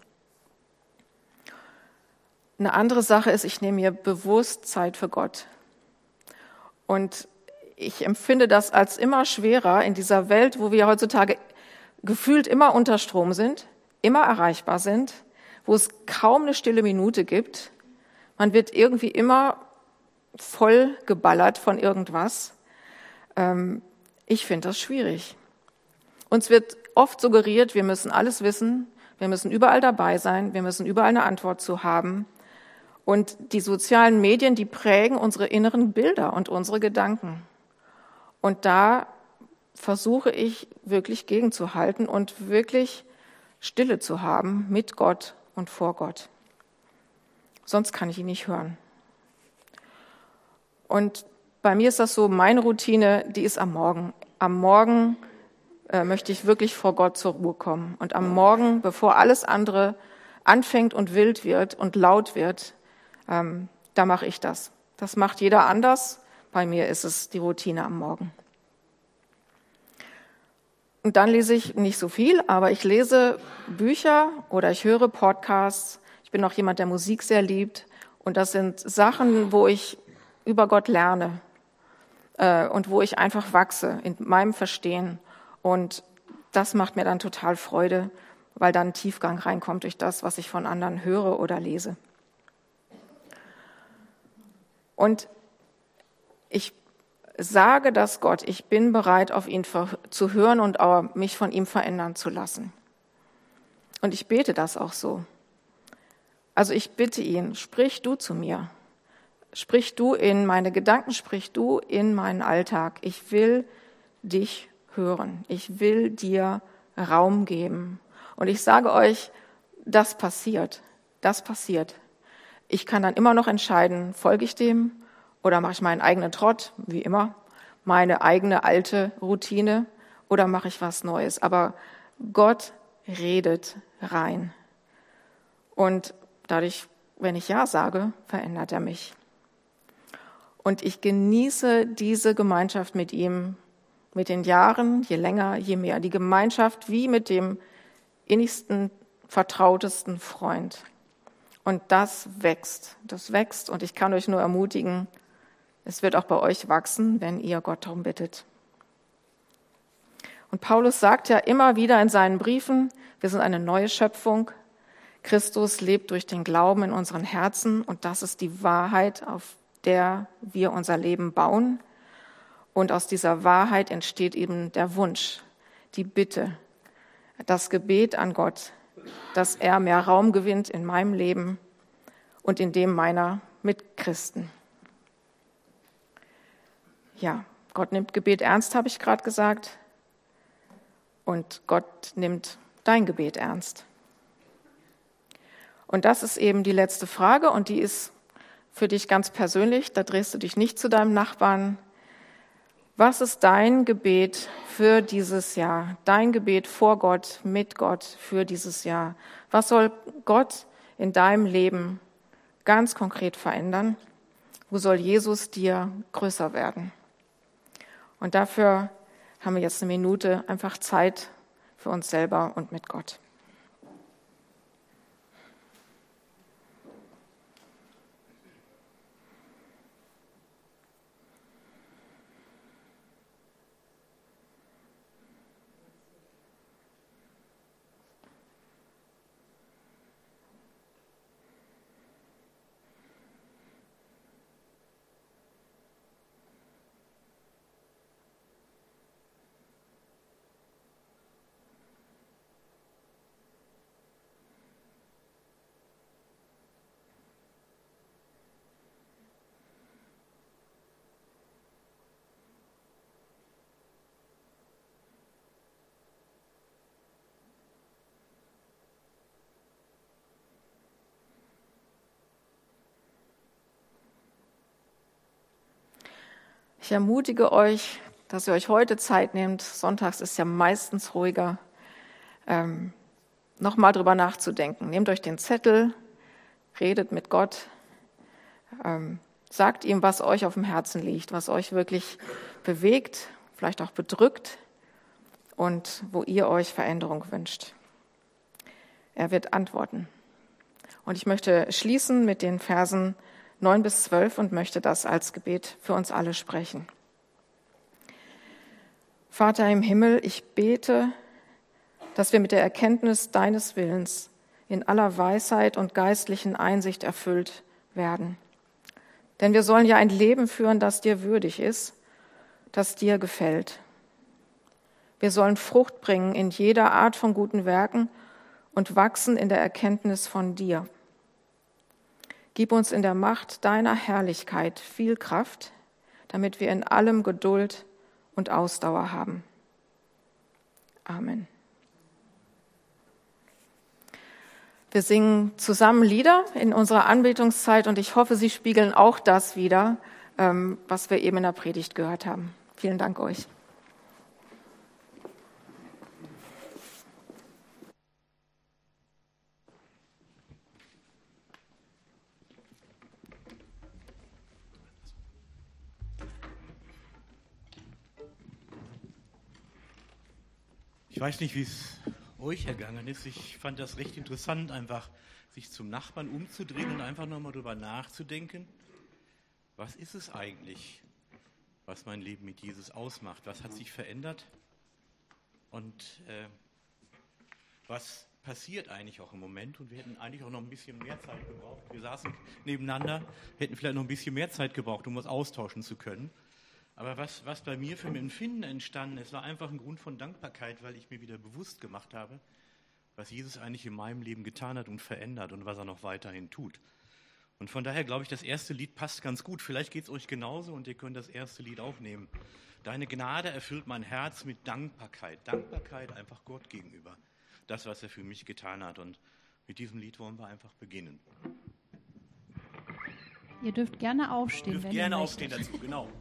Eine andere Sache ist, ich nehme mir bewusst Zeit für Gott. Und ich empfinde das als immer schwerer in dieser Welt, wo wir heutzutage gefühlt immer unter Strom sind, immer erreichbar sind, wo es kaum eine stille Minute gibt. Man wird irgendwie immer voll geballert von irgendwas. Ich finde das schwierig. Uns wird oft suggeriert, wir müssen alles wissen, wir müssen überall dabei sein, wir müssen überall eine Antwort zu haben. Und die sozialen Medien, die prägen unsere inneren Bilder und unsere Gedanken. Und da versuche ich wirklich gegenzuhalten und wirklich Stille zu haben mit Gott und vor Gott. Sonst kann ich ihn nicht hören. Und bei mir ist das so, meine Routine, die ist am Morgen. Am Morgen möchte ich wirklich vor Gott zur Ruhe kommen. Und am Morgen, bevor alles andere anfängt und wild wird und laut wird, da mache ich das. Das macht jeder anders. Bei mir ist es die Routine am Morgen. Und dann lese ich nicht so viel, aber ich lese Bücher oder ich höre Podcasts. Ich bin auch jemand, der Musik sehr liebt. Und das sind Sachen, wo ich über Gott lerne und wo ich einfach wachse in meinem Verstehen. Und das macht mir dann total Freude, weil dann ein Tiefgang reinkommt durch das, was ich von anderen höre oder lese. Und ich sage das Gott, ich bin bereit, auf ihn zu hören und auch mich von ihm verändern zu lassen. Und ich bete das auch so. Also ich bitte ihn, sprich du zu mir. Sprich du in meine Gedanken, sprich du in meinen Alltag. Ich will dich hören. Ich will dir Raum geben. Und ich sage euch, das passiert. Das passiert. Ich kann dann immer noch entscheiden, folge ich dem oder mache ich meinen eigenen Trott, wie immer, meine eigene alte Routine oder mache ich was Neues. Aber Gott redet rein. Und dadurch wenn ich Ja sage, verändert er mich. Und ich genieße diese Gemeinschaft mit ihm mit den Jahren, je länger, je mehr. Die Gemeinschaft wie mit dem innigsten, vertrautesten Freund. Und das wächst und ich kann euch nur ermutigen, es wird auch bei euch wachsen, wenn ihr Gott darum bittet. Und Paulus sagt ja immer wieder in seinen Briefen, wir sind eine neue Schöpfung. Christus lebt durch den Glauben in unseren Herzen und das ist die Wahrheit, auf der wir unser Leben bauen. Und aus dieser Wahrheit entsteht eben der Wunsch, die Bitte, das Gebet an Gott, dass er mehr Raum gewinnt in meinem Leben und in dem meiner Mitchristen. Ja, Gott nimmt Gebet ernst, habe ich gerade gesagt. Und Gott nimmt dein Gebet ernst. Und das ist eben die letzte Frage und die ist für dich ganz persönlich. Da drehst du dich nicht zu deinem Nachbarn. Was ist dein Gebet für dieses Jahr? Dein Gebet vor Gott, mit Gott für dieses Jahr? Was soll Gott in deinem Leben ganz konkret verändern? Wo soll Jesus dir größer werden? Und dafür haben wir jetzt eine Minute einfach Zeit für uns selber und mit Gott. Ich ermutige euch, dass ihr euch heute Zeit nehmt, sonntags ist ja meistens ruhiger, nochmal drüber nachzudenken. Nehmt euch den Zettel, redet mit Gott, sagt ihm, was euch auf dem Herzen liegt, was euch wirklich bewegt, vielleicht auch bedrückt und wo ihr euch Veränderung wünscht. Er wird antworten. Und ich möchte schließen mit den Versen 9 bis 12 und möchte das als Gebet für uns alle sprechen. Vater im Himmel, ich bete, dass wir mit der Erkenntnis deines Willens in aller Weisheit und geistlichen Einsicht erfüllt werden. Denn wir sollen ja ein Leben führen, das dir würdig ist, das dir gefällt. Wir sollen Frucht bringen in jeder Art von guten Werken und wachsen in der Erkenntnis von dir. Gib uns in der Macht deiner Herrlichkeit viel Kraft, damit wir in allem Geduld und Ausdauer haben. Amen. Wir singen zusammen Lieder in unserer Anbetungszeit und ich hoffe, sie spiegeln auch das wider, was wir eben in der Predigt gehört haben. Vielen Dank euch. Ich weiß nicht, wie es euch ergangen ist. Ich fand das recht interessant, einfach sich zum Nachbarn umzudrehen und einfach nochmal drüber nachzudenken, was ist es eigentlich, was mein Leben mit Jesus ausmacht? Was hat sich verändert? Und was passiert eigentlich auch im Moment? Und wir hätten eigentlich auch noch ein bisschen mehr Zeit gebraucht. Wir saßen nebeneinander, hätten vielleicht noch ein bisschen mehr Zeit gebraucht, um was austauschen zu können. Aber was bei mir für ein Empfinden entstanden ist, war einfach ein Grund von Dankbarkeit, weil ich mir wieder bewusst gemacht habe, was Jesus eigentlich in meinem Leben getan hat und verändert und was er noch weiterhin tut. Und von daher glaube ich, das erste Lied passt ganz gut. Vielleicht geht es euch genauso und ihr könnt das erste Lied auch nehmen. Deine Gnade erfüllt mein Herz mit Dankbarkeit. Dankbarkeit einfach Gott gegenüber. Das, was er für mich getan hat. Und mit diesem Lied wollen wir einfach beginnen. Ihr dürft gerne aufstehen. Ihr dürft gerne aufstehen dazu, genau.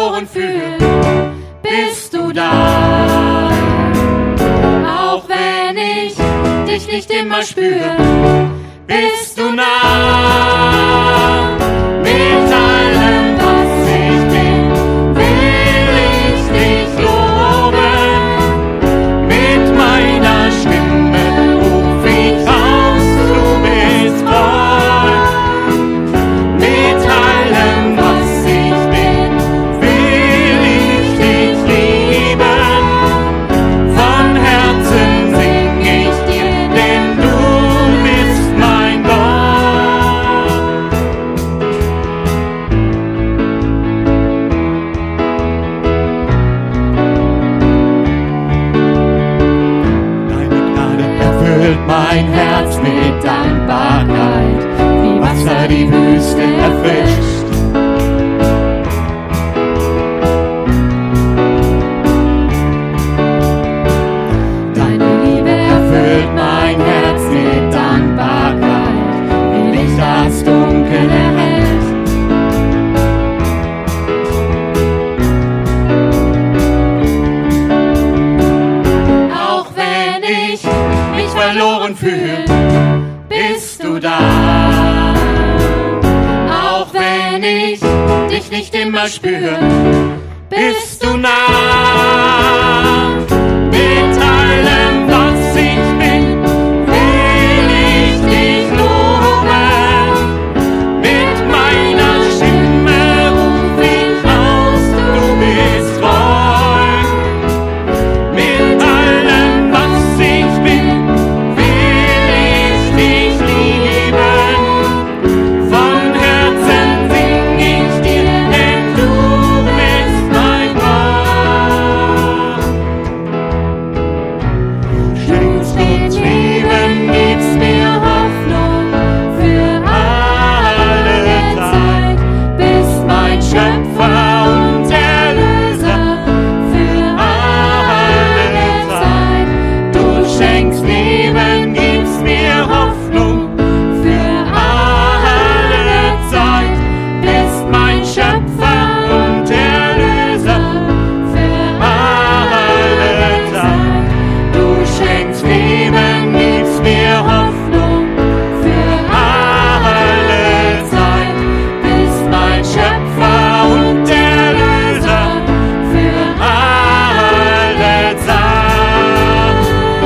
verloren fühle, bist du da. Auch wenn ich dich nicht immer spüre, bist du nah. Mit allem, was ich bin, will ich dich loben. Mit meiner Stimme ruf ich aus, du bist treu. Mit allem, was ich bin, will ich dich lieben. Von Herzen sing ich dir, denn du bist mein Gott. Deine Gnade erfüllt mein Herz mit Dankbarkeit, wie Wasser die Wüste erfrischt. Deine Liebe erfüllt mein Herz mit Dankbarkeit, wie Licht das Dunkel erhellt. Auch wenn ich mich verloren fühle, bist du da. Auch wenn ich dich nicht immer spüre, bist du nah. Mit allem, was ich bin, will ich dich loben. Mit meiner Stimme ruf ich aus, du bist treu. Mit allem, was ich bin, will ich dich lieben. Von Herzen sing ich dir, denn du bist mein Gott. Du schenkst uns Leben, gibst mir Hoffnung für alle Zeit. Bist mein Schöpfer und Erlöser für alle Zeit. Du schenkst Leben, gibst mir Hoffnung für alle Zeit. Bist mein Schöpfer und Erlöser für alle Zeit. Du schenkst Leben, gibst mir Hoffnung für alle Zeit. Bist mein Schöpfer und Erlöser für alle Zeit.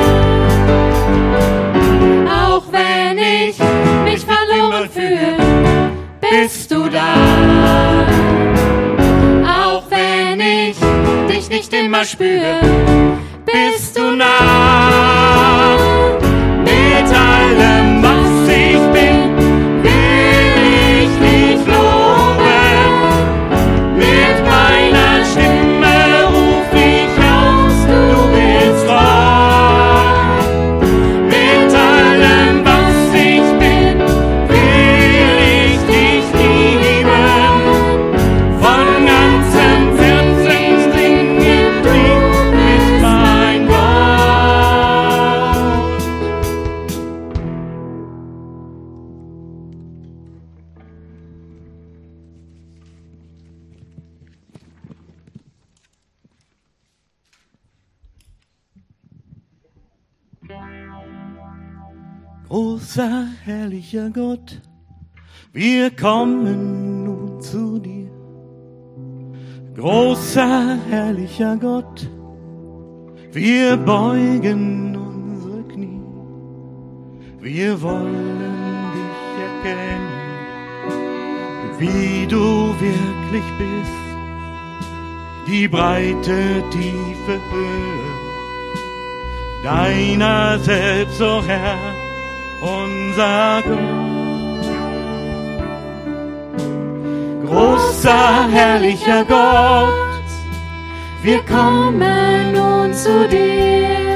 Auch wenn ich mich verloren fühle, bist du da. Auch wenn ich dich nicht immer spüre, bist du nah. Mit allem, was ich bin, will ich dich loben. Mit meiner Stimme ruf ich aus, du bist treu. Mit allem, was ich bin, will ich dich lieben. Von ganzem Herzen sing ich, du bist mein Gott. Großer, herrlicher Gott, wir kommen nun zu dir. Großer, herrlicher Gott, wir beugen unsere Knie. Wir wollen dich erkennen, wie du wirklich bist. Die Breite, tiefe Höhe deiner selbst, o Herr, unser Gott. Großer, herrlicher Gott, Wir kommen nun zu dir.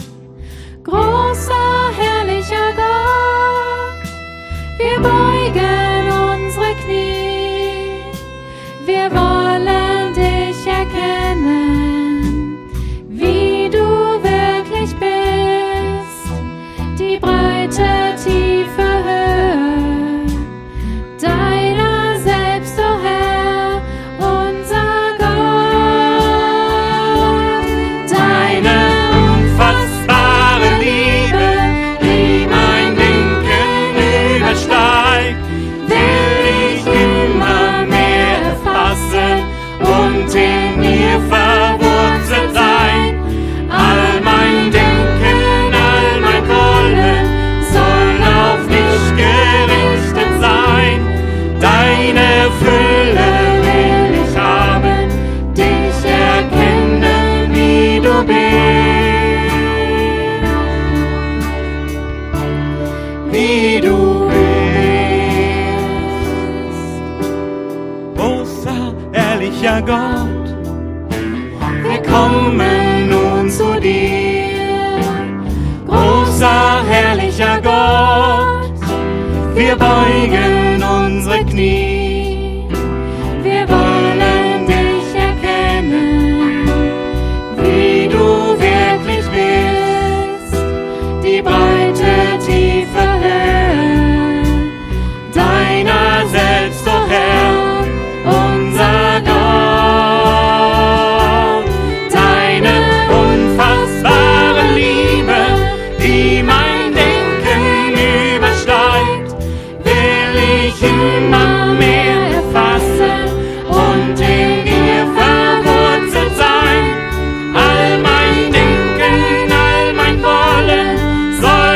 Großer, herrlicher Gott, wir beugen unsere Knie. Wir wollen dich erkennen, wie du wirklich bist. Die breite, tiefe Höhe deiner selbst, o Herr, unser Gott. wir beugen unsere Knie. Wir wollen dich erkennen, wie du wirklich bist, die breite, tiefe Höhe deiner selbst, o Herr, unser Gott. Deine unfassbare Liebe, die mein Denken übersteigt, will ich immer mehr erfassen und in dir verwurzelt sein. All mein Denken, all mein Wollen soll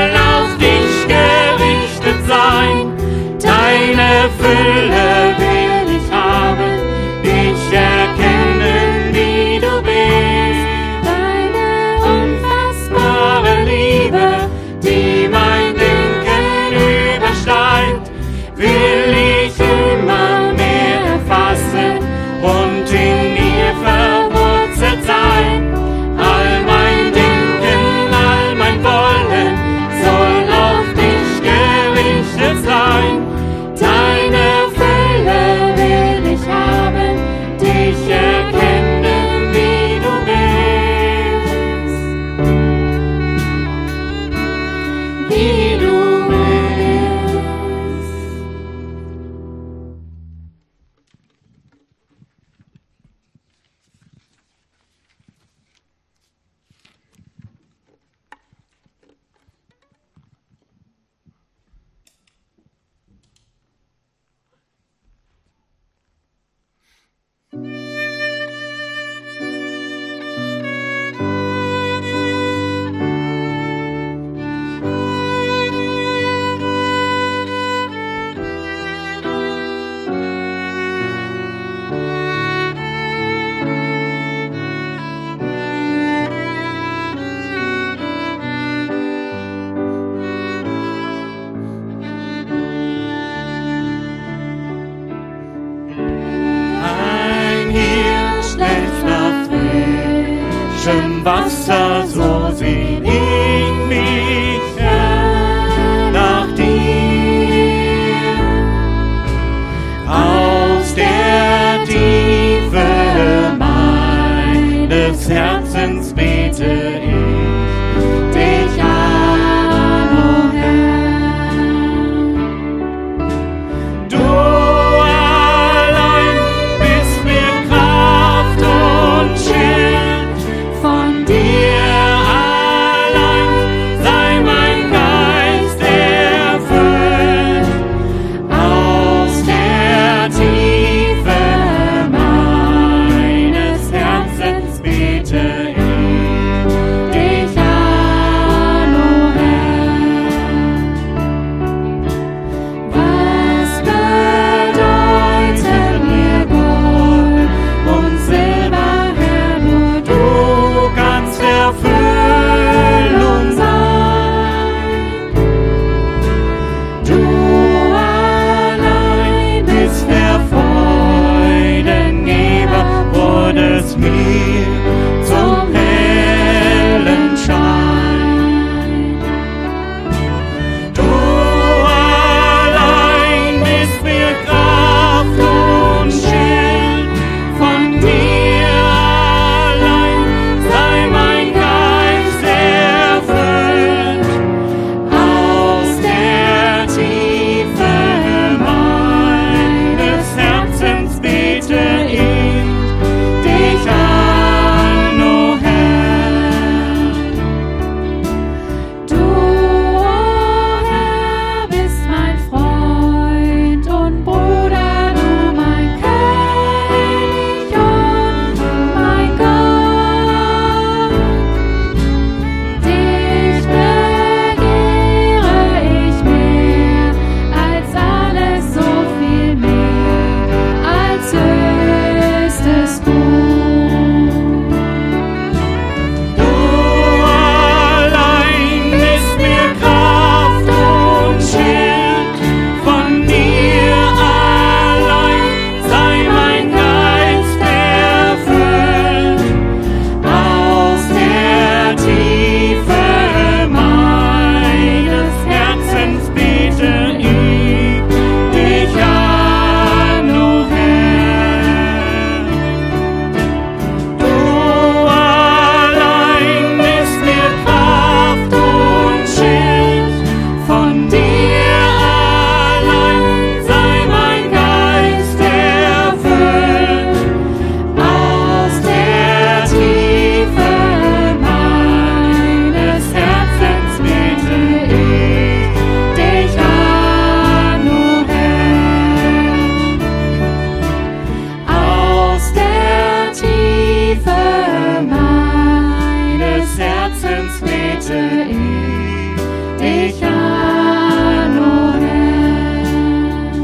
bete ich dich an, o Herr.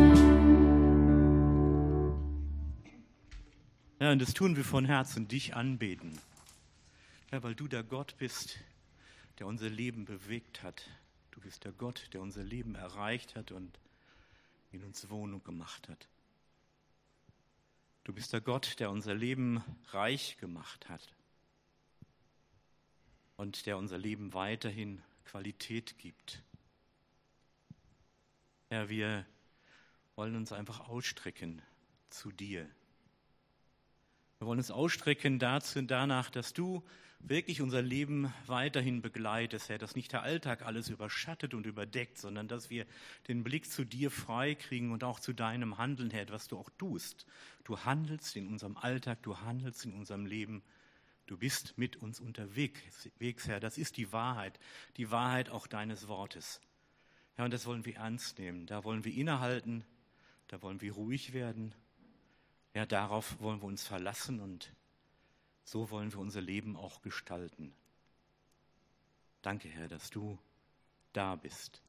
Ja, und das tun wir von Herzen, dich anbeten. Ja, weil du der Gott bist, der unser Leben bewegt hat. Du bist der Gott, der unser Leben erreicht hat und in uns Wohnung gemacht hat. Du bist der Gott, der unser Leben reich gemacht hat und der unser Leben weiterhin Qualität gibt. Herr, wir wollen uns einfach ausstrecken zu dir. Wir wollen uns ausstrecken danach, dass du wirklich unser Leben weiterhin begleitest, Herr, dass nicht der Alltag alles überschattet und überdeckt, sondern dass wir den Blick zu dir frei kriegen und auch zu deinem Handeln, Herr, was du auch tust. Du handelst in unserem Alltag, du handelst in unserem Leben. Du bist mit uns unterwegs, Herr. Das ist die Wahrheit auch deines Wortes. Ja, und das wollen wir ernst nehmen. Da wollen wir innehalten, da wollen wir ruhig werden. Ja, darauf wollen wir uns verlassen und so wollen wir unser Leben auch gestalten. Danke, Herr, dass du da bist.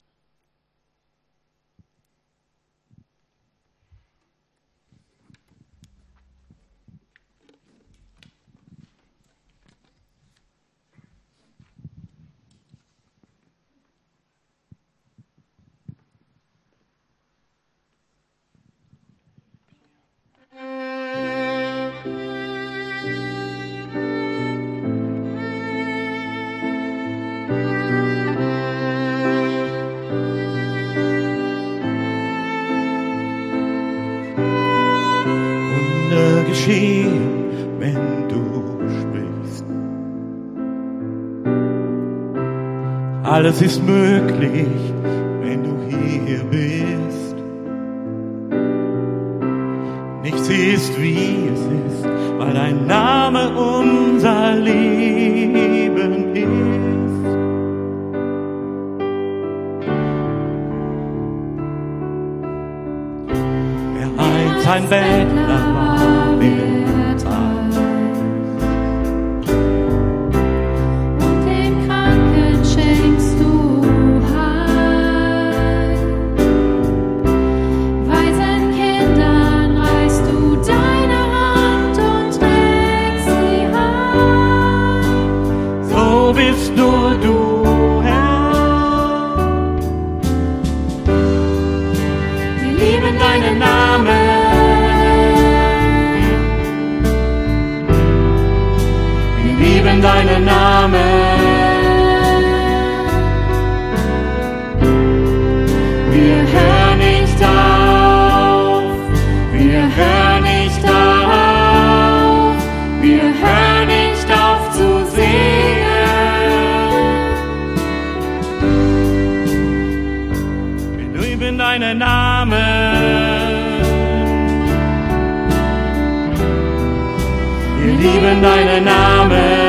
Geschehen, wenn du sprichst. Alles ist möglich, wenn du hier bist. Nichts ist, wie es ist, weil dein Name unser Leben ist. Wer einst ein Bettler war, wird reich. Und den Kranken schenkst du Heil. Weisen Kindern reichst du deine Hand und trägst sie heim. So bist nur du, Herr. Wir lieben deinen Namen. Deinen Namen. Wir hören nicht auf, wir hören nicht auf, wir hören nicht auf zu singen. Wir lieben deinen Namen. Wir lieben deinen Namen.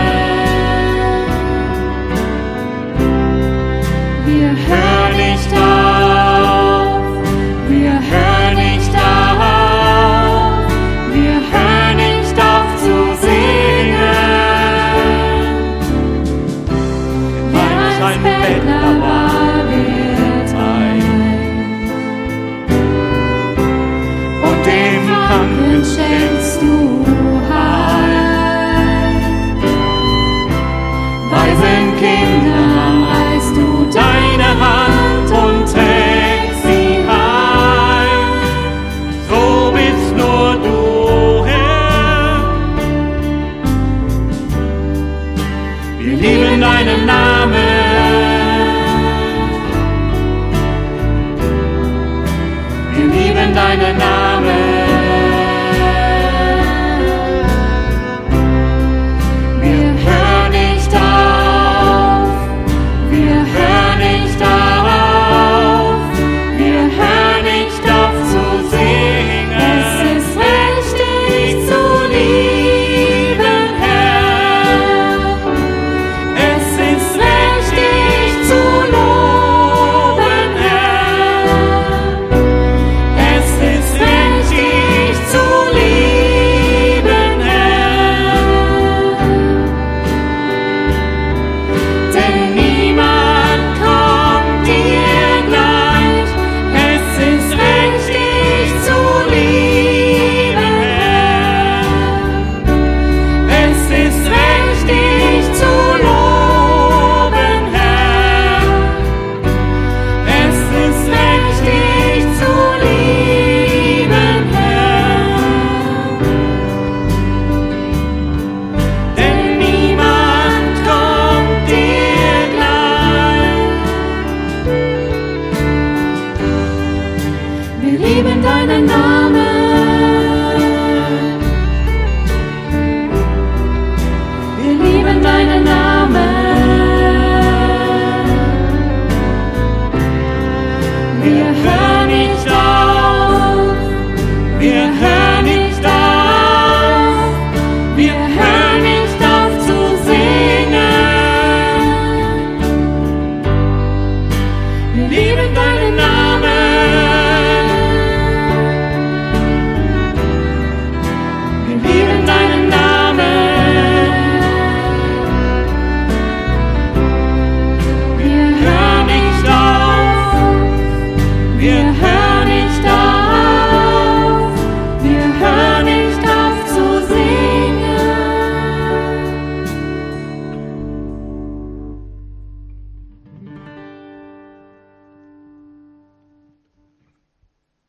Wir hören nicht auf, wir hören nicht auf, wir hören nicht auf zu singen. Wer ein Bettler war, wird reich. Und dem Kranken schenkst du Kindern reichst du deine Hand und trägst sie heim. So bist nur du, Herr. Wir lieben deinen Namen. Wir lieben deinen Namen.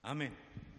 Amen.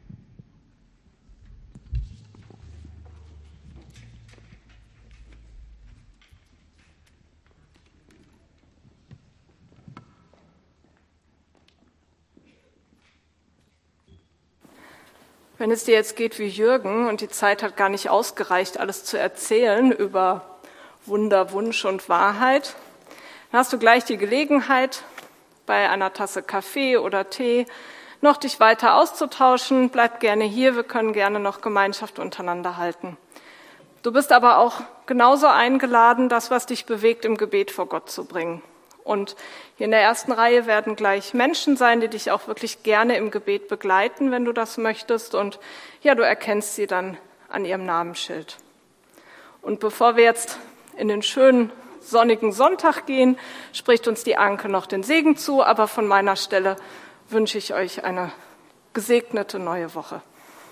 Wenn es dir jetzt geht wie Jürgen und die Zeit hat gar nicht ausgereicht, alles zu erzählen über Wunder, Wunsch und Wahrheit, dann hast du gleich die Gelegenheit, bei einer Tasse Kaffee oder Tee noch dich weiter auszutauschen. Bleib gerne hier, wir können gerne noch Gemeinschaft untereinander halten. Du bist aber auch genauso eingeladen, das, was dich bewegt, im Gebet vor Gott zu bringen. Und hier in der ersten Reihe werden gleich Menschen sein, die dich auch wirklich gerne im Gebet begleiten, wenn du das möchtest. Und ja, du erkennst sie dann an ihrem Namensschild. Und bevor wir jetzt in den schönen sonnigen Sonntag gehen, spricht uns die Anke noch den Segen zu. Aber von meiner Stelle wünsche ich euch eine gesegnete neue Woche.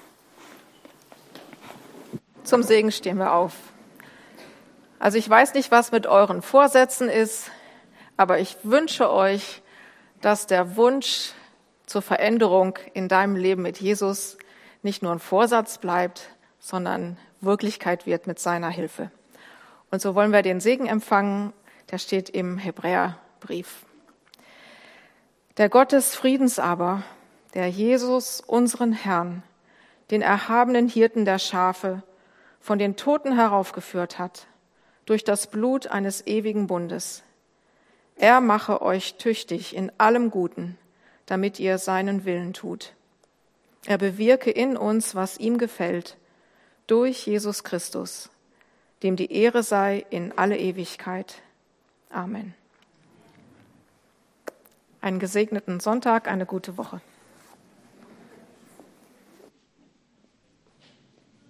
Zum Segen stehen wir auf. Also ich weiß nicht, was mit euren Vorsätzen ist, aber ich wünsche euch, dass der Wunsch zur Veränderung in deinem Leben mit Jesus nicht nur ein Vorsatz bleibt, sondern Wirklichkeit wird mit seiner Hilfe. Und so wollen wir den Segen empfangen, der steht im Hebräerbrief. Der Gott des Friedens aber, der Jesus, unseren Herrn, den erhabenen Hirten der Schafe, von den Toten heraufgeführt hat, durch das Blut eines ewigen Bundes, er mache euch tüchtig in allem Guten, damit ihr seinen Willen tut. Er bewirke in uns, was ihm gefällt, durch Jesus Christus, dem die Ehre sei in alle Ewigkeit. Amen. Einen gesegneten Sonntag, eine gute Woche.